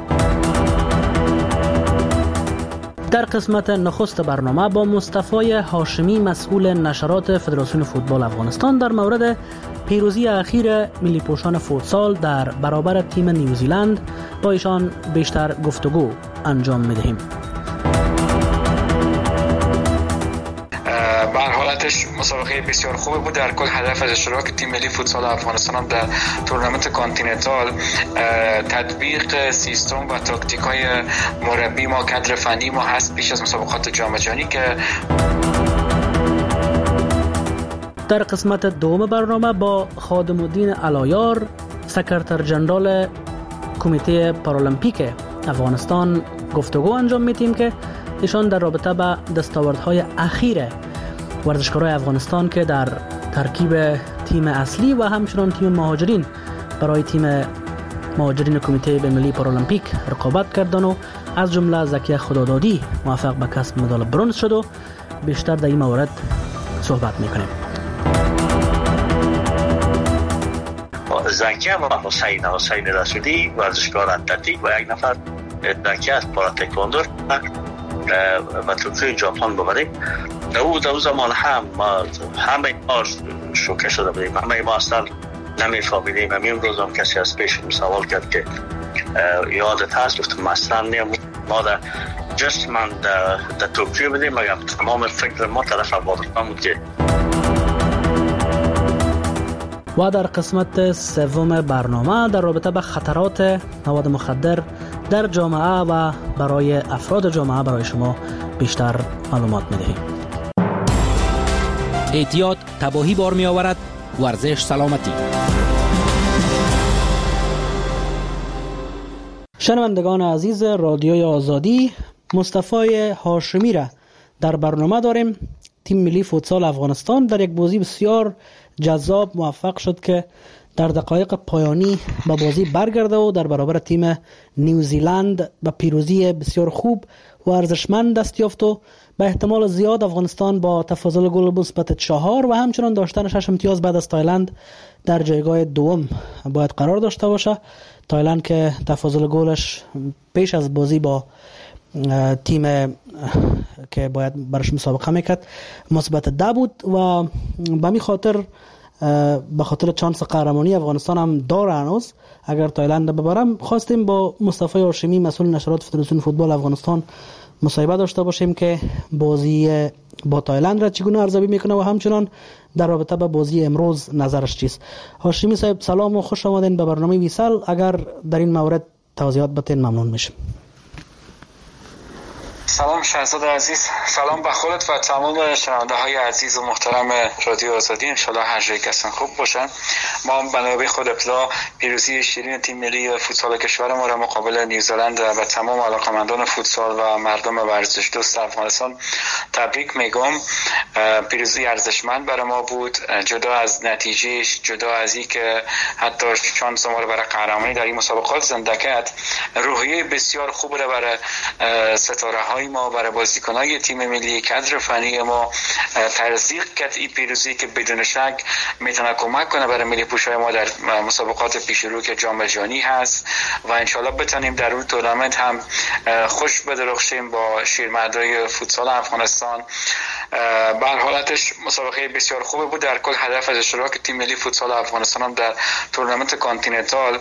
U: در قسمت نخست برنامه با مصطفی هاشمی مسئول نشرات فدراسیون فوتبال افغانستان در مورد پیروزی اخیر ملی پوشان فوتسال در برابر تیم نیوزیلند با ایشان بیشتر گفتگو انجام می‌دهیم.
V: مسابقه بسیار خوبی بود. در کل هدف از اشتراک تیم ملی فوتسال افغانستان هم در تورنمنت کانتیننتال تطبیق سیستم و تاکتیک‌های مربی ما، کادر فنی ما هست پیش از مسابقات جام جهانی. که
U: در قسمت دوم برنامه با خادم الدین علایار سکرتر جنرال کمیته پارالمپیک افغانستان گفتگو انجام میدیم که ایشان در رابطه با دستاوردهای اخیر ورزشکارای افغانستان که در ترکیب تیم اصلی و همچنان تیم مهاجرین برای تیم مهاجرین کمیته بین‌المللی پارالمپیک رقابت کردن و از جمله زکی خدادادی موفق به کسب مدال برنز شد و بیشتر در این مورد صحبت میکنیم.
W: زکی و حسین رسولی ورزشکار اتلتیک و یک نفر زکی از پارا تکواندو و ترکیه ژاپن ببریم. در او زمان همه ما شوکه شده بودیم، همه ما اصلا نمیفهمیدیم. همین روز هم کسی از پیش سوال کرد که یادت هست؟ گفتم اصلا نیم. ما در جست من در توکیو بودیم مگر تمام فکر ما طرف افغانستان بود که
U: و در قسمت سوم برنامه در رابطه با خطرات مواد مخدر در جامعه و برای افراد جامعه برای شما بیشتر معلومات می‌دهیم.
T: احتیاط تباهی بار می آورد، ورزش سلامتی.
U: شنوندگان عزیز رادیوی آزادی، مصطفی هاشمی را در برنامه داریم. تیم ملی فوتسال افغانستان در یک بازی بسیار جذاب موفق شد که در دقایق پایانی به بازی برگرده و در برابر تیم نیوزیلند به پیروزی بسیار خوب و ارزشمند دست یافت و به احتمال زیاد افغانستان با تفاضل گل مثبت 4 و همچنان داشتن 6 امتیاز بعد از تایلند در جایگاه دوم باید قرار داشته باشه. تایلند که تفاضل گلش پیش از بازی با تیم که باید برش مسابقه میکرد مثبت 10 بود و به می خاطر به خاطر چانس قهرمانی افغانستان هم داره هنوز. اگر تایلند ببرم خواستیم با مصطفی هاشمی مسئول نشرات فدراسیون فوتبال افغانستان مصاحبه داشته باشیم که بازی با تایلند را چگونه ارزیابی میکنه و همچنان در رابطه با بازی امروز نظرش چیست. هاشمی صاحب سلام و خوش آمدین به برنامه ویسل. اگر در این مورد توضیحات بتین ممنون میشم.
V: سلام شهزاد عزیز، سلام به خودت و تمام شنونده های عزیز و محترم رادیو آزادی. انشالله هر جای کسان خوب باشن. ما به نوبه خود ابتدا پیروزی شیرین تیم ملی فوتسال کشور ما را مقابل نیوزیلند و تمام علاقمندان فوتسال و مردم ورزش دوست افغانستان تبریک میگم. پیروزی ارزشمند برای ما بود، جدا از نتیجهش، جدا از اینکه حتی شانس ما را برای قهرمانی در این مسابقات زنده کرد، روحیه بسیار خوب را برای ستاره های ما، برای بازیکنان تیم ملی، کادر فنی ما تزریق کرد. این پیروزی که بدون شک میتونه کمک کنه برای ملی پوشای ما در مسابقات پیش رو که جام جهانی هست و انشالله بتونیم در اون تورنمنت هم خوش بدرخشیم با شیرمردای فوتسال افغانستان. به هر حالتش مسابقه بسیار خوبه بود. در کل هدف از اشتراک تیم ملی فوتسال افغانستان هم در تورنمنت کانتیننتال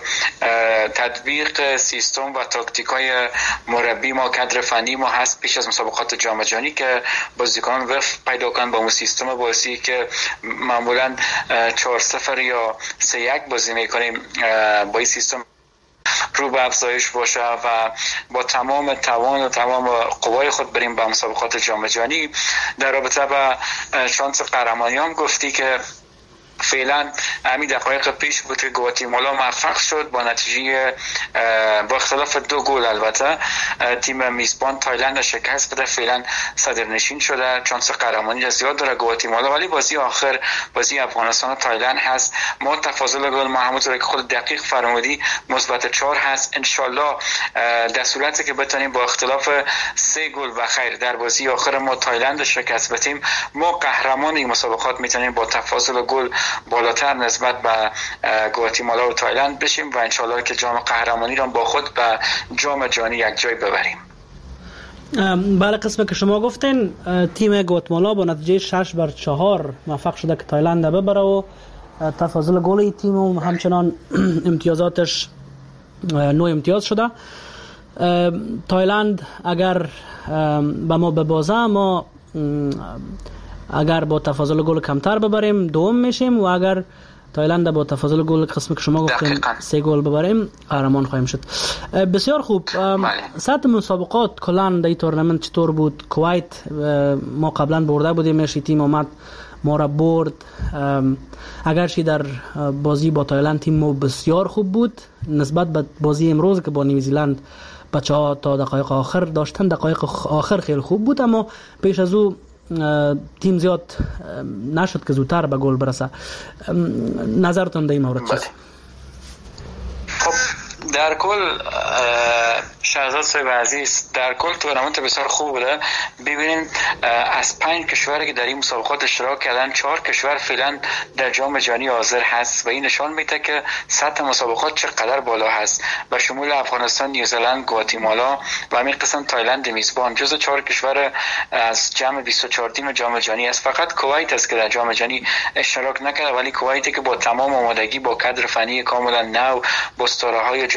V: تطبیق سیستم و تاکتیکای مربی ما، کادر فنی ما هست پیش از مسابقات جام جهانی که بازیکنان وقت پیدا کنن با اون سیستم بازی که معمولا 4-0 یا 3-1 بازی میکنیم. با این سیستم رو به افزایش باشه و با تمام توان و تمام قوای خود بریم به مسابقات جام جهانی. در رابطه با شانس قهرمانی هم گفتی که فعلا همین دقایق پیش بود که گواتیمالا موفق شد با نتیجه با اختلاف 2 گل البته تیم میزبان تایلند شکست بده. فعلا صدرنشین شده، شانس قهرمانی زیاد داره گواتیمالا، ولی بازی آخر بازی افغانستان و تایلند هست. ما تفاضل گل محمود که خود دقیق فرمودی مثبت 4 هست. انشالله در صورتی که بتونیم با اختلاف 3 گل و خیر در بازی آخر ما تایلند شکست بدیم، ما قهرمان این مسابقات میتونیم با تفاضل گل بالاتر نسبت به گواتیمالا و تایلند بشیم و انشالله که جام قهرمانی را با خود به جام جهانی یک جای ببریم.
U: بله، قسمه که شما گفتین تیم گواتیمالا با نتیجه 6-4 موفق شده که تایلند ببره و تفاضل گل تیم و همچنان امتیازاتش 9 امتیاز شده. تایلند اگر به ما ببازه، ما اگر با تفاضل گل کمتر ببریم دوم میشیم و اگر تایلند با تفاضل گل قسمی که شما گفتیم 3 گل ببریم قهرمان خواهیم شد. بسیار خوب. سطح مسابقات کلا در این تورنمنت چطور بود؟ کویت ما قبلا برده بودیم، تیم اومد ما را برد. اگرچه در بازی با تایلند تیم ما بسیار خوب بود نسبت به بازی امروز که با نیوزیلند بچه‌ها تا دقایق آخر داشتن، دقایق آخر خیلی خوب بود، اما پیش از او تیم زیاد نشد که زودتر به گل برسه. نظرتون در این مورد چیست؟
V: خب در کل شهزاد صاحب عزیز، در کل تورنمنت بسیار خوب بوده. ببینید از 5 کشوری که در این مسابقات اشتراک کردن 4 کشور فعلا در جام جهانی حاضر هست و این نشان میده که سطح مسابقات چقدر بالا هست. به شمول افغانستان، نیوزیلند، گواتیمالا و همین قسم تایلند میزبان جزو 4 کشور از جمع 24 تیم جام جهانی است. فقط کویت است که در جام جهانی اشتراک نکرده، ولی کویتی که با تمام آمادگی، با کادر فنی کاملا نو، با ستاره‌های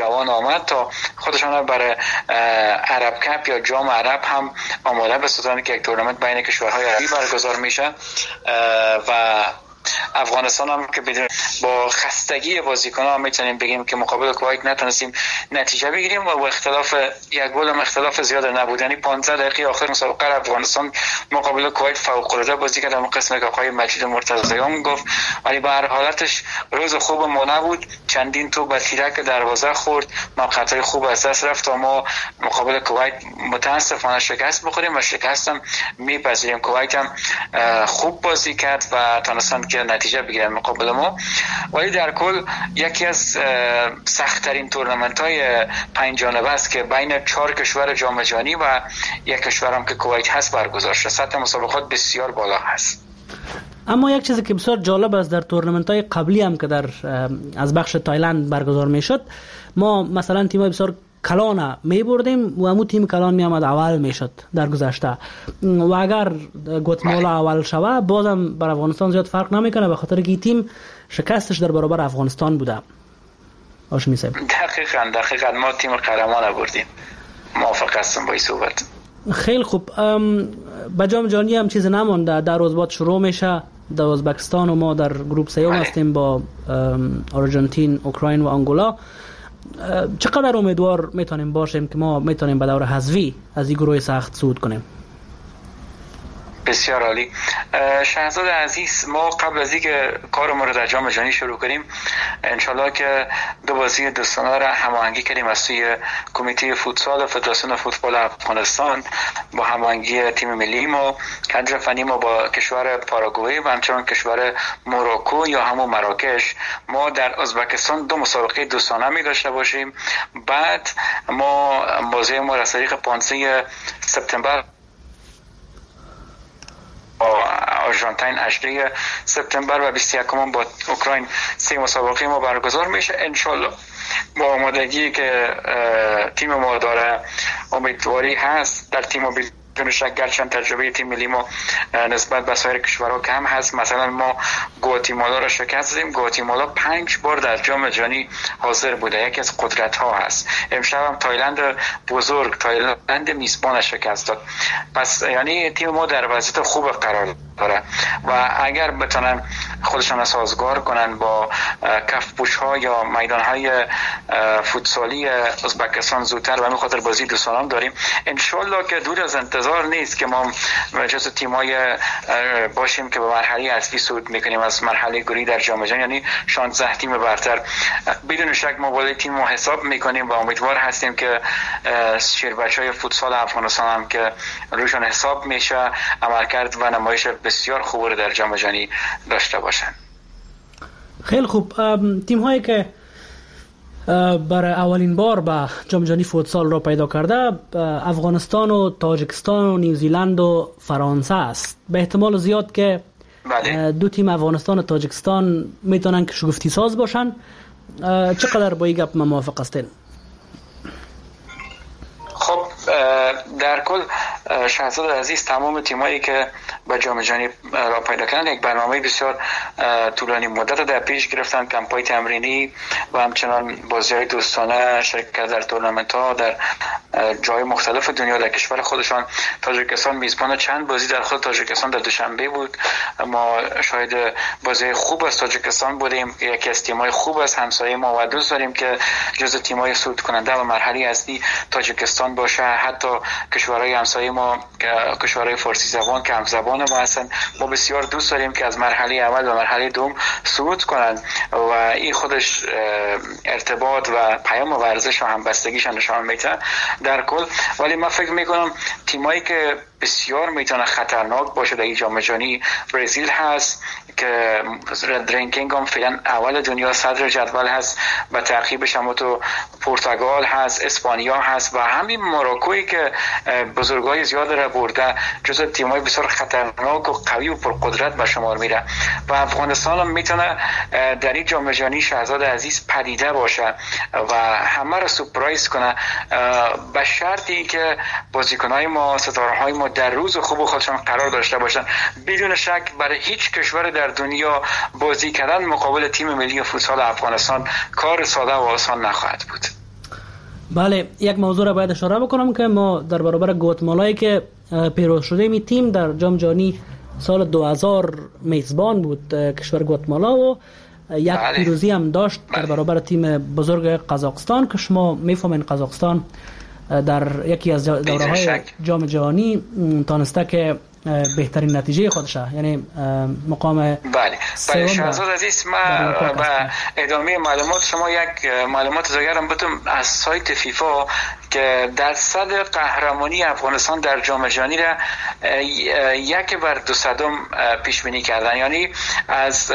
V: جوان آمد تا خودشان برای عرب کپ یا جام عرب هم آماده بسازند که یک تورنمنت بین کشورهای عربی برگزار میشه و افغانستان هم که بدون با خستگی بازیکن‌ها میتونیم بگیم که مقابل کویت نتونستیم نتیجه بگیریم و اختلاف یک گل هم اختلاف زیاد نبود. یعنی 15 دقیقه آخر مسابقه افغانستان مقابل کویت فوق‌العاده بازی کرد. اون قسمت که آقای مجید مرتضیان گفت، ولی به هر حالتش روز خوب ما نبود. چندین تو به تیرک دروازه خورد، موقعیت‌های خوب از دست رفت و ما مقابل کویت متاسفانه شکست بخوریم و شکست هم میپذیریم. کویت هم خوب بازی کرد و تونستند که نتیجه بگیرن مقابل ما، ولی در کل یکی از سخت‌ترین تورنمنت‌های 5 جانبه است که بین 4 کشور جام جهانی و یک کشور هم که کویت هست برگزار شده. سطح مسابقات بسیار بالا هست.
U: اما یک چیزی که بسیار جالب است در تورنمنت‌های قبلی هم که در از بخش تایلند برگزار میشد، ما مثلا تیم‌های بسیار کلان می بردیم و همون تیم کلان می آمد اول می شد در گذشته و اگر گواتمالا اول شوه بازم بر افغانستان زیاد فرق نمیکنه به خاطر که تیم شکستش در برابر افغانستان بوده. هاشمی صاحب
V: دقیقاً ما تیم قهرمان بردیم. موافق هستم با این صحبت.
U: خیلی خوب. به جام جهانی هم چیز نمونده، در روز بعد شروع میشه. در ازبکستان و ما در گروه سیوم هستیم با آرژانتین، اوکراین و انگولا. چقدر امیدوار میتونیم باشیم که ما میتونیم به دور حذفی از این گروه سخت صعود کنیم؟
V: بسیار عالی. شهزاد عزیز، ما قبل از اینکه کارمون رو در جام جهانی شروع کنیم انشالله که دو بازی دوستانه را هماهنگی کردیم از سوی کمیته فوتسال فدراسیون فوتبال افغانستان با هماهنگی تیم ملی ما، کادر فنی ما با کشور پاراگوئه و همچنین کشور موروکو یا همون مراکش. ما در ازبکستان 2 مسابقه دوستانه می داشته باشیم. بعد ما بازی ما از طریق 15 سپتامبر آرژانتین 18 سپتامبر و 21 با اوکراین 3 مسابقه ما برگزار میشه. انشالله با آمادگی که تیم ما داره امیدواری هست در تیم بدون شک، گرچند تجربه تیم ملی ما نسبت به سایر کشورها کم هست. مثلا ما گواتیمالا را شکست دادیم. گواتیمالا 5 بار در جام جهانی حاضر بوده، یکی از قدرت ها هست. امشب هم تایلند بزرگ، تایلند میزبان شکست داد. پس یعنی تیم ما در وضعیت خوب قرار داره و اگر بتونن خودشان سازگار کنن با کفپوش ها یا میدان های فوتسالی ازبکستان زودتر، و همین خاطر بازی دوستانه داریم، انشالله که دور از انتظار نیست که ما جزو تیمای باشیم که به مرحله اصلی صعود میکنیم از مرحله گروهی در جام جهانی، یعنی 16 تیم برتر. بدون شک ما بالای تیم ما حساب میکنیم و امیدوار هستیم که شیربچهای فوتسال افغانستان هم که روشون حساب میشه عملکرد و نمایش بسیار خوب رو در جام جهانی داشته باشن.
U: خیلی خوب. تیم هایی که برای اولین بار به جام جهانی فوتسال را پیدا کرده افغانستان و تاجیکستان و نیوزیلند و فرانسه است. به احتمال زیاد که دو تیم افغانستان و تاجیکستان میتونن که شگفتی ساز باشن. چقدر با این گپ موافق هستین؟
V: خب در کل شهزاد عزیز، تمام تیمایی که به جام جهانی را پیدا کردن یک برنامه بسیار طولانی مدت در پیش گرفتن، کمپای تمرینی و همچنان بازی‌های دوستانه، شرکت در تورنمنت‌ها در جای مختلف دنیا در کشور خودشان. تاجیکستان میزبان چند بازی در خود تاجیکستان در دوشنبه بود. ما شاهد بازی خوب از تاجیکستان بودیم. یکی از تیم‌های خوب از همسایه ما و دوست داریم که جزو تیم‌های صعود کننده و مرحله اصلی تاجیکستان باشه. حتی کشورهای همسایه ما، کشورهای فارسی زبان که همزبان ما هستن، ما بسیار دوست داریم که از مرحله اول و مرحله دوم صعود کنند و این خودش ارتباط و پیام ورزش و همبستگیش نشان میده در کل. ولی من فکر میکنم تیمایی که بسیار میتونه خطرناک باشه در این جام جهانی، برزیل هست که رنکینگ هم فعلا اول دنیا، صدر جدول هست، و تعقیبش هم تو پرتغال هست، اسپانیا هست و همین مراکویی که بزرگای زیاد را برده، جزو تیم‌های بسیار خطرناک و قوی و پرقدرت به شمار میره. و افغانستان هم میتونه در این جام جهانی شهزاد عزیز پدیده باشه و همه را سورپرایز کنه، به شرطی که بازیکن‌های ما، ستاره‌های ما در روز خوب خودشان قرار داشته باشن. بدون شک برای هیچ کشور در دنیا بازی کردن مقابل تیم ملی فوتسال افغانستان کار ساده و آسان نخواهد بود.
U: بله، یک موضوع را باید اشاره بکنم که ما در برابر گواتمالایی که پیروز شده می تیم در جام جهانی سال 2000 میزبان بود کشور گواتمالا و یک پیروزی هم داشت در برابر تیم بزرگ قزاقستان که شما میفهمین قزاقستان در یکی از دوره‌های جام جهانی تانسته که بهترین نتیجه خودشه، یعنی مقام
V: بله شهرزاد عزیز، ما به ادامه معلومات شما یک معلومات دیگرم بدم از سایت فیفا که درصد قهرمانی افغانستان در جام جهانی را 1/200 پیش بینی کردن، یعنی از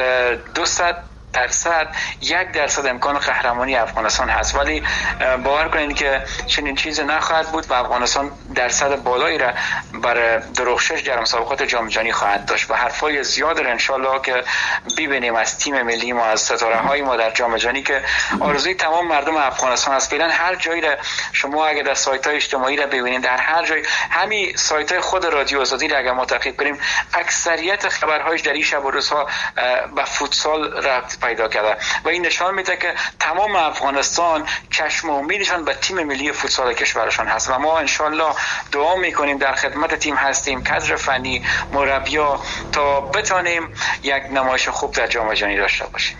V: 1% امکان قهرمانی افغانستان هست، ولی باور کنید که چنین چیزی نخواهد بود و افغانستان درصد بالایی را بر درخشش در مسابقات جام جهانی خواهد داشت و حرفای زیاد را انشالله که ببینیم از تیم ملی ما، از ستاره های ما در جام جهانی که آرزوی تمام مردم افغانستان است. فعلا هر جایی را شما اگر در سایت های اجتماعی را ببینید، در هر جای، همین سایت های خود رادیو آزادی را اگر ما تعقیب کنیم، اکثریت خبرهایش در این شب و روزها به فوتسال ربط پیدا کرده و این نشان میده که تمام افغانستان چشم و امیدشان به تیم ملی فوتسال کشورشان هست و ما انشالله دعا میکنیم، در خدمت تیم هستیم، کادر فنی، مربیا، تا بتانیم یک نمایش خوب در جام جهانی داشته باشیم.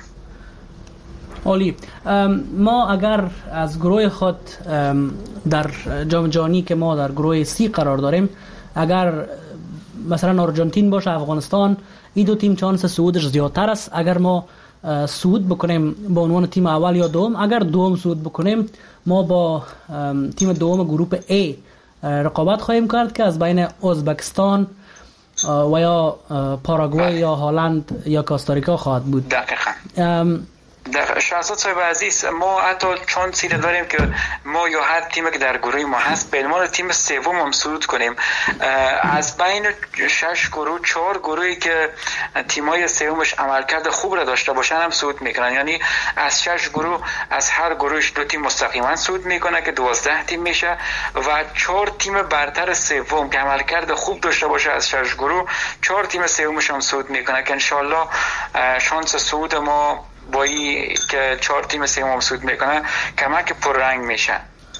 U: عالی. ما اگر از گروه خود در جام جهانی که ما در گروه C قرار داریم، اگر مثلا آرژانتین باشه، افغانستان، این دو تیم چانس صعودش زیادتر است. اگر ما صعود بکنیم با عنوان تیم اول یا دوم، اگر دوم صعود بکنیم ما با تیم دوم گروه A رقابت خواهیم کرد که از بین ازبکستان و یا پاراگوئه یا هلند یا کاستاریکا خواهد بود.
V: دقیقاً. در شهرزاد صاحب عزیز، ما حتی چانسی داریم که ما یا هر تیمی که در گروه ما هست به عنوان تیم سوم هم صعود کنیم. از بین 6 گروه 4 گروهی که تیمای سومش عملکرد خوب را داشته باشن هم صعود میکنن، یعنی از 6 گروه از هر گروهش 2 تیم مستقیما صعود میکنه که 12 تیم میشه و 4 تیم برتر سوم که عملکرد خوب داشته باشه از 6 گروه 4 تیم سومش هم صعود میکنه که انشالله شانس صعود ما با این که 4 تیم سوم صعود میکنه کمک پررنگ میشه.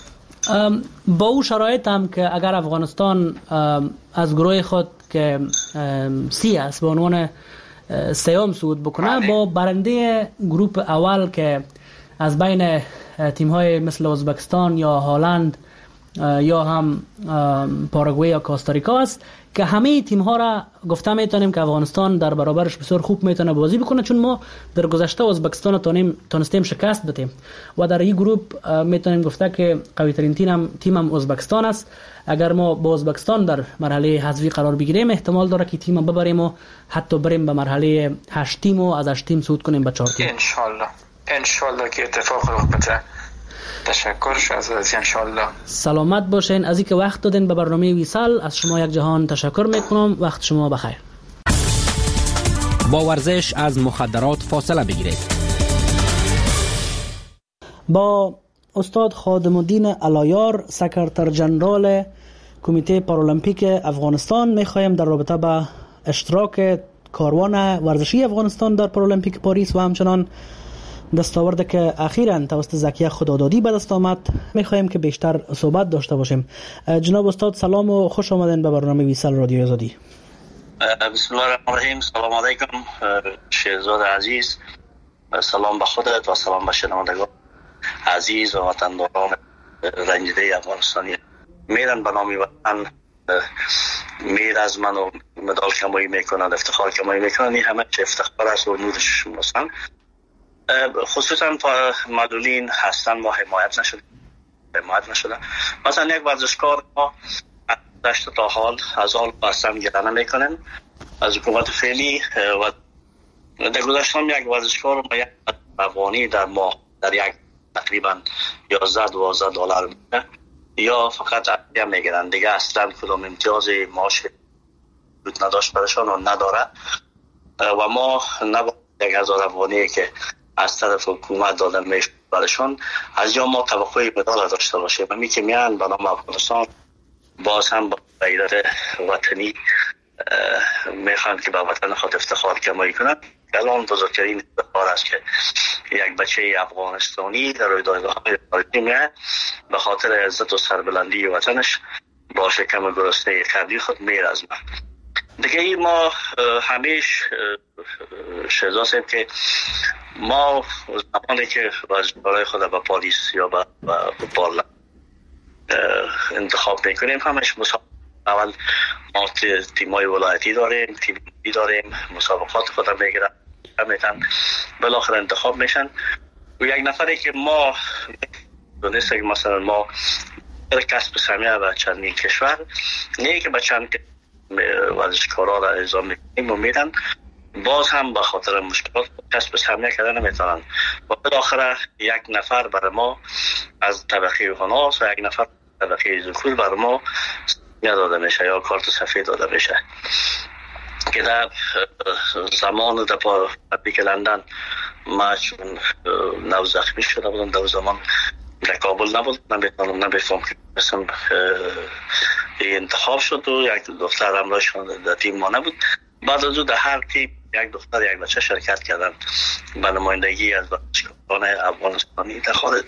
U: با او شرایط هم که اگر افغانستان از گروه خود که C است به عنوان سوم صعود بکنه، با برنده گروه اول که از بین تیم های مثل ازبکستان یا هلند یا هم پاراگوئه یا کاستاریکا است که همه تیم ها را گفته میتونیم که افغانستان در برابرش بسیار خوب میتونه بازی بکنه، چون ما در گذشته ازبکستان تونستیم شکست بدیم و در این گروه میتونیم گفته که قوی ترین تیم هم ازبکستان است. اگر ما با ازبکستان در مرحله حذفی قرار بگیریم احتمال داره که تیم ببریم و حتی بریم به مرحله 8 تیم و از 8 تیم صعود کنیم به 4 تیم.
V: انشالله که اتفاق رخ بده. تشکر شهرزاد، انشالله.
U: سلامت باشین. از اینکه وقت دادین به برنامه ویسال از شما یک جهان تشکر میکنم. وقت شما بخیر.
T: با ورزش از مخدرات فاصله بگیرید.
U: با استاد خادم الدین علایار، سکرتر جنرال کمیته پارالمپیک افغانستان، میخوایم در رابطه با اشتراک کاروان ورزشی افغانستان در پارالمپیک پاریس و همچنان دستاورد که اخیراً توسط زکیه خدادادی به دست آمد میخوایم که بیشتر صحبت داشته باشیم. جناب استاد سلام و خوش آمدین به برنامه ویسال رادیو آزادی.
W: بسم الله الرحمن الرحیم. سلام علیکم شهرزاد عزیز، سلام به خودت و سلام به شنوندگان عزیز و وطنداران رنجیده افغانستانی. میرن به نام وطن، میر از من و مدال کمایی میکنند، افتخار کمایی میکنند، این همه چه افتخار است و نورش هستن. خصوصا معلولین هستن و حمایت نشده. مثلا یک ورزشکار ما از تا حال از حال بستن گرانه میکنن از حکومت فعلی و در گذشته یک ورزشکار ما یک روانی در ماه در یک تقریبا 11-12 دلار میده یا فقط عدیه میگیرن دیگه، اصلا کدام امتیاز معاش نداشت برشان و نداره و ما نباید یک هزار افغانی که از طرف حکومت دادن میشه برشان از جا ما توقعی مدال داشته باشه و می که میان به نام افغانستان باز هم با غیرت وطنی میخوان که به وطن خود افتخار کمایی کنند. الان بزرگترین افتخار است که یک بچه افغانستانی در رویدادهای خارجی میره به خاطر عزت و سربلندی وطنش با شکم گرسنه قبلی خود میره از ما. دیگه ما همیشه شزاسیم که ما زمانی که برای خود به پالیس یا به پارلمان انتخاب میکنیم همش اول ما تیمای ولایتی داریم، تیمی داریم، مسابقات خود میگیرن میتن بالاخره انتخاب میشن و یک نفری که ما دونسته که مثلا ما کسب سهمیه به چندین کشور نه که به چند ورزشکارا را اعزام میکنیم و میدن باز هم به خاطر مشکلات کسب سهمیه کردن نمیتونن و بالاخره یک نفر برای ما از طبقه هناس و یک نفر طبقه ذکور برای ما داده میشه یا کارت سفید داده میشه که در زمان در پارالمپیک لندن ما چون نو زخمی شده بودم در زمان در کابل نبود نمیفهم که مثلا انتخاب شد و یک دختر همراهشون در تیم ما نبود. بعد از او در هر تیم یک دختر یک بچه شرکت کردن به نمایندگی از ورزشکاران افغانستانی در خارج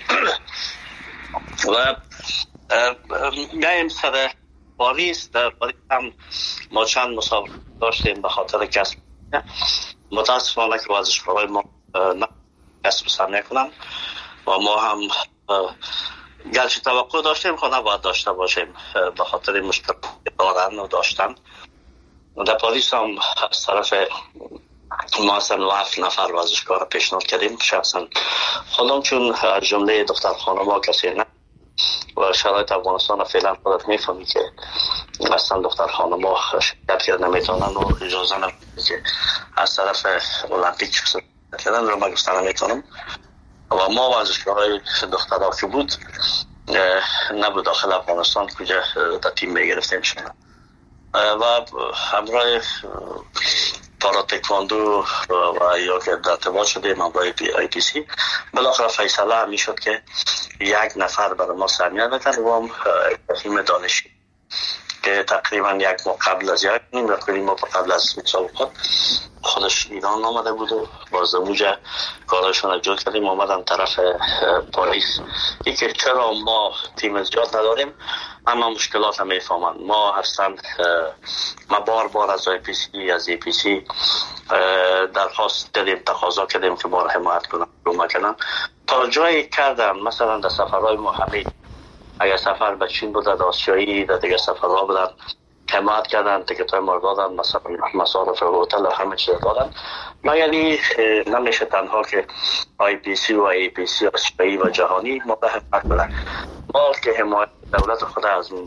W: و میایم سر پاریس. در پاریس هم ما چند مسابقه داشتیم به خاطر کسب متاسفانه که ورزشکارای ما کسب سهمیه کنن و ما هم گرچه توقع داشتیم خود نباید داشته باشیم به خاطر مشکل دارن و داشتن. در پاریس هم از طرف ما اصلا 7 نفر ورزشکار پیشنهاد کردیم شخصا خودم چون از جمله دختر خانم‌ها کسی نه و شرایط افغانستان فعلا خودت میفهمی که اصلا دختر خانم‌ها شرکت کرد نمیتونن و اجازه نمیده که از طرف المپیک شرکت کردن رو من گفتن نمیتونم و ما ورزشکارهای دخترها که بود نبود داخل افغانستان کجا در تیم میگرفتیم شدن و همراه پارا تکواندو و یا که در ارتباط شدیم همراه آی پی سی بالاخره فیصله همی شد که یک نفر برای ما سهمیه بدن و هم تیم دانشی که تقریبا یک ماه قبل از یک ما قبل از مسابقات خودش ایران آمده بود و باز موجه کارشون رو جور کردیم آمدن طرف پاریس. این که چرا ما تیم زیاد نداریم اما مشکلات هم میفهمن ما هستن. ما بار از ای پی سی درخواست کردیم تقاضا کردیم که ما رو حمایت کنن کمک کنن تا جایی کردم مثلا در سفرهای محلی اگر سفر به چین بود در آسیایی در دیگه سفرها بودن حمایت کردن تیکت های مورد دادن مثلا مصارف هتل و همه چیز دادن. ما یعنی نمیشه تنها که آی پی سی و ای پی سی آسیایی و جهانی ما به حمایت بدن ما که حمایت دولت خود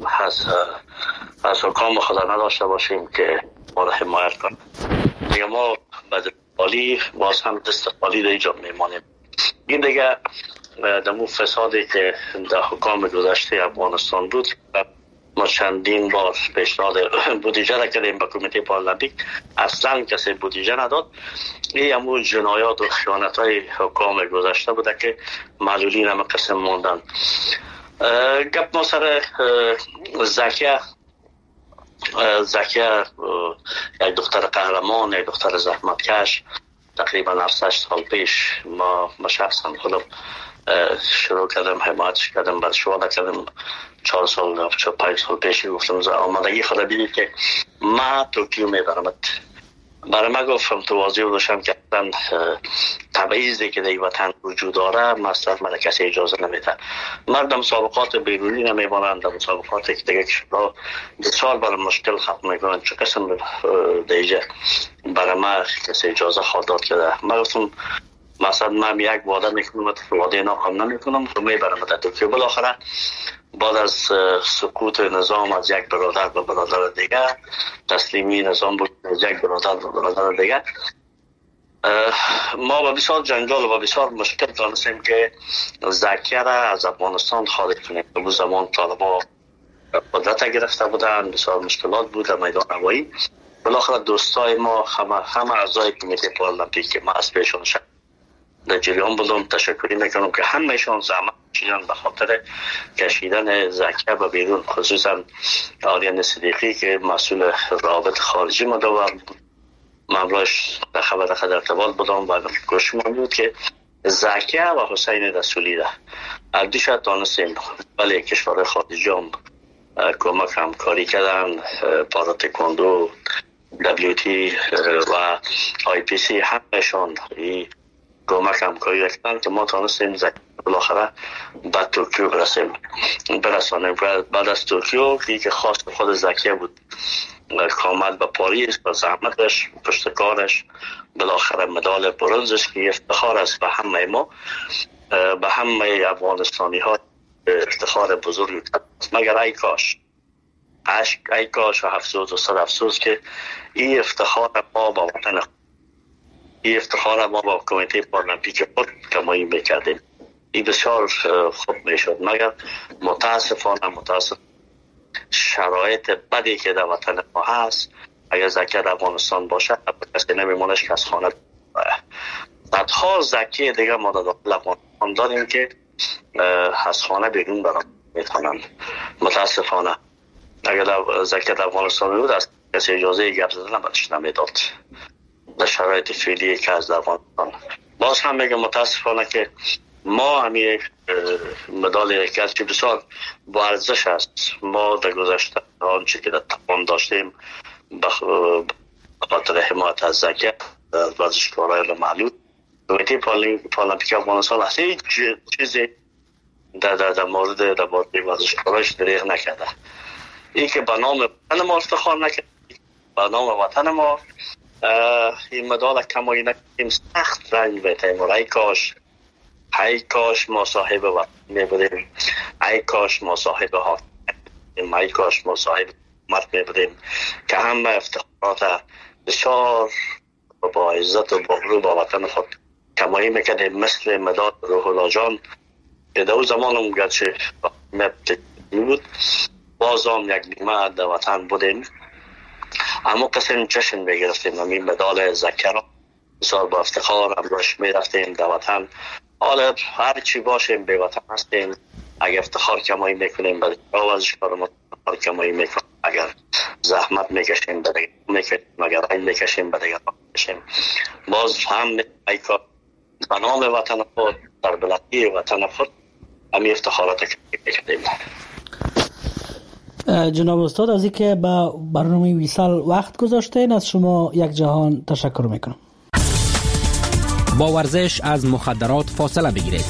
W: از حکام خود نداشته باشیم که ما را حمایت کنن دیگه ما بعد خالی باز هم دست خالی در اینجا میمانیم. این دیگه دمو فسادی که در حکام گذشته افغانستان بود ما چندین بار پیشنهاد بودجه را کردیم به کمیته پارالمپیک اصلا کسی بودجه نداد. این همون جنایات و خیانت های حکام گذشته بوده که معلولین هم قسم موندن. گپ ما سر زکیه یک دختر قهرمان یک دختر زحمتکش تقریبا 7-8 سال پیش ما شخصا خودم شروع کردم حمایتش کردم بعد شواده کردم 4 سال 5 سال پیش گفتم آمدگی خود بیدید که ما توکیو میبرمت برای ما گفتم تو واضح بودشم که تبعیضی که در وطن وجود داره مصرف من کسی اجازه نمیده. مردم مسابقات بیرونی نمیبانند مسابقات که دیگه کشورها بسیار برای مشکل ختم میکنند چه قسم دیگه برای ما کسی اجازه خواهد داد کرده. من گفتم مثلا من یک وعده میکنم وعده ناکام نمیکنم تو میبرم در توکیو. بالاخره بعد از سقوط نظام از یک برادر به برادر دیگه تسلیمی نظام بود از یک برادر به برادر دیگه ما با بسیار جنجال و بسیار مشکل دانستیم که زکیه را از افغانستان خارج کنیم. به زمان طالبا قدرت گرفته بودن بسیار مشکلات بود در میدان هوایی. بالاخره دوستای ما همه اعضای کمیته پارالمپیک که ما از پیشون شد در جریان بودم. تشکری میکنم که همهشان زحمت کشیدن به خاطر کشیدن زکیه به بیرون، خصوصا آریان صدیقی که مسئول روابط خارجی مدور بود. مملاش در خبر در ارتباط بودم و گوش بود که زکیه و حسین رسولی ده اردی شاید دانستیم، ولی کشور خارجی هم کمک همکاری کردن. پارا تکواندو، WT و IPC همهشان کمک همکاری کردن که ما تانستیم زکیه بالاخره بعد توکیو برسانیم. بعد از توکیو که خاص خود زکیه بود کامل به پاریس و زحمتش پشتکارش بالاخره مدال برنزش که افتخار است به همه ما، به همه افغانستانی ها افتخار بزرگی مگر ای کاش و افسوس و صد افسوس که این افتخار ما با وطن، این افتخار ما با کمیته پارلمپیک خود کمایی میکردیم. این بسیار خوب میشد، مگر متاسفانه شرایط بدی که در وطن ما هست، اگر زکیه در افغانستان باشه کسی نمیمونش که از خانه صدها زکیه دیگه ما در داخل افغانستان داریم که از خانه بیرون برام میتونن. متاسفانه اگر زکیه در افغانستان بود از کسی اجازه گپ زدن برش نمیداد در شرایط فعلی که از افغانستان. باز هم میگم متاسفانه که ما همی مدال یکی بسیار با ارزش است. ما در گذشته آنچه که در توان داشتیم به خاطر حمایت از زکیه ورزشکارای معلول، کمیته پارلمپیک افغانستان هیچ چیزی در مورد ورزشکارایش دریغ نکرده. این که به نام وطن ما افتخار نکرد، به نام وطن ما این مدال کمایی نکنیم سخت رنج بیتیم. ای کاش ما صاحب وطن می بودیم، ای کاش ما صاحب حاکم بودیم، ای کاش ما صاحب حکومت می بودیم که همه افتخارات بسیار با عزت و با غرور با وطن خود کمایی میکردیم. مثل مدال روح الله جان که در زمان هم گرچه بود باز هم یک نیمه در وطن بودیم، اما کسی جشن بگرفتیم. همین مدال زکیه را بسیار با افتخار امروش میرفتیم در وطن. حالا هر چی باشیم به وطن هستیم. اگر افتخار کمایی میکنیم برای ورزشکار ما افتخار کمایی میکنیم، اگر زحمت میکشیم برای اگر رنج میکشیم برای میکشیم، باز هم ایکا به نام وطن خود در بلندی وطن خود همی افتخارات میکنیم.
U: جناب استاد از اینکه با برنامه ویسال وقت گذاشتین از شما یک جهان تشکر میکنم.
T: با ورزش از مخدرات فاصله بگیرید.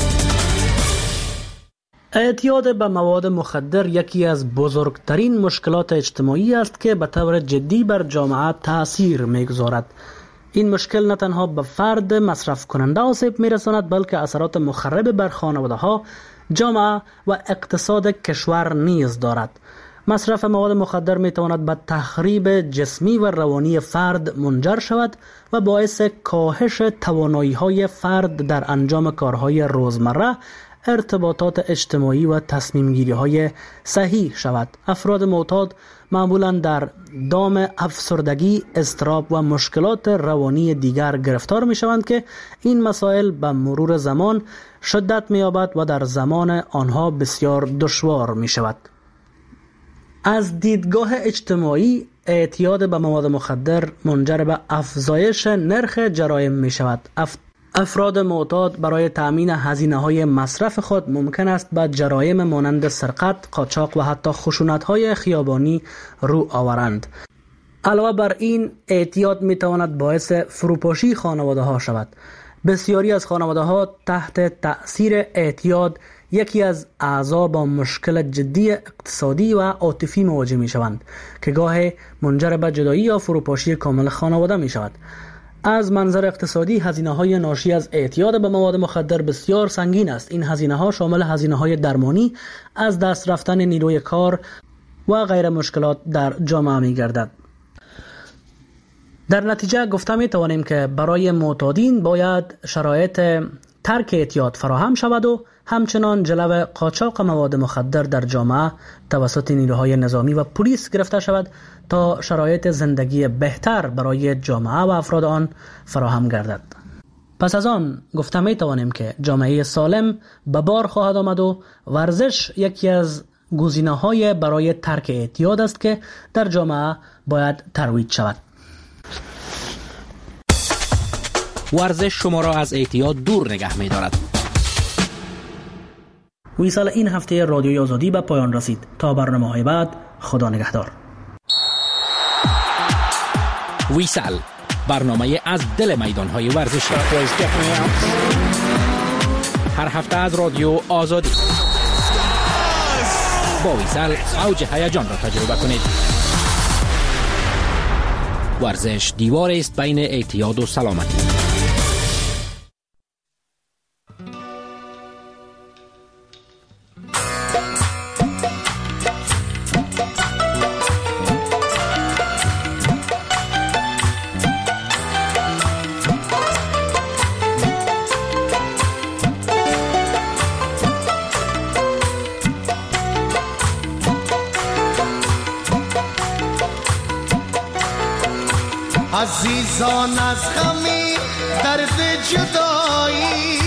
U: اعتیاد به مواد مخدر یکی از بزرگترین مشکلات اجتماعی است که به طور جدی بر جامعه تأثیر میگذارد. این مشکل نه تنها به فرد مصرف کننده آسیب میرساند، بلکه اثرات مخرب بر خانواده‌ها، جامعه و اقتصاد کشور نیز دارد. مصرف مواد مخدر میتواند به تخریب جسمی و روانی فرد منجر شود و باعث کاهش توانایی‌های فرد در انجام کارهای روزمره، ارتباطات اجتماعی و تصمیم‌گیری‌های صحیح شود. افراد معتاد معمولاً در دام افسردگی، اضطراب و مشکلات روانی دیگر گرفتار می‌شوند که این مسائل به مرور زمان شدت می‌یابد و در زمان آنها بسیار دشوار می‌شود. از دیدگاه اجتماعی، اعتیاد به مواد مخدر منجر به افزایش نرخ جرایم می شود. افراد معتاد برای تأمین هزینه‌های مصرف خود ممکن است به جرایم مانند سرقت، قاچاق و حتی خشونت‌های خیابانی رو آورند. علاوه بر این، اعتیاد می تواند باعث فروپاشی خانواده‌ها شود. بسیاری از خانواده‌ها تحت تأثیر اعتیاد یکی از اعضا با مشکل جدی اقتصادی و عاطفی مواجه می شوند که گاهی منجر به جدایی یا فروپاشی کامل خانواده می شود. از منظر اقتصادی، هزینه‌های ناشی از اعتیاد به مواد مخدر بسیار سنگین است. این هزینه‌ها شامل هزینه‌های درمانی، از دست رفتن نیروی کار و غیر مشکلات در جامعه می گردد. در نتیجه گفته می توانیم که برای معتادین باید شرایط ترک اعتیاد فراهم شود و همچنان جلو قاچاق مواد مخدر در جامعه توسط نیروهای نظامی و پلیس گرفته شود تا شرایط زندگی بهتر برای جامعه و افراد آن فراهم گردد. پس از آن گفته می توانیم که جامعه سالم به بار خواهد آمد و ورزش یکی از گزینه‌های برای ترک اعتیاد است که در جامعه باید ترویج شود.
T: ورزش شما را از اعتیاد دور نگه می دارد.
U: ویسال این هفته رادیوی آزادی به پایان رسید. تا برنامه‌های بعد، خدا نگهدار.
T: ویسال، برنامه از دل میدان‌های ورزشی. هر هفته از رادیو آزادی. با ویسال اوج هیجان را تجربه کنید. ورزش دیوار است بین اعتیاد و سلامتی.
B: عزیزان از غمی درد جدایی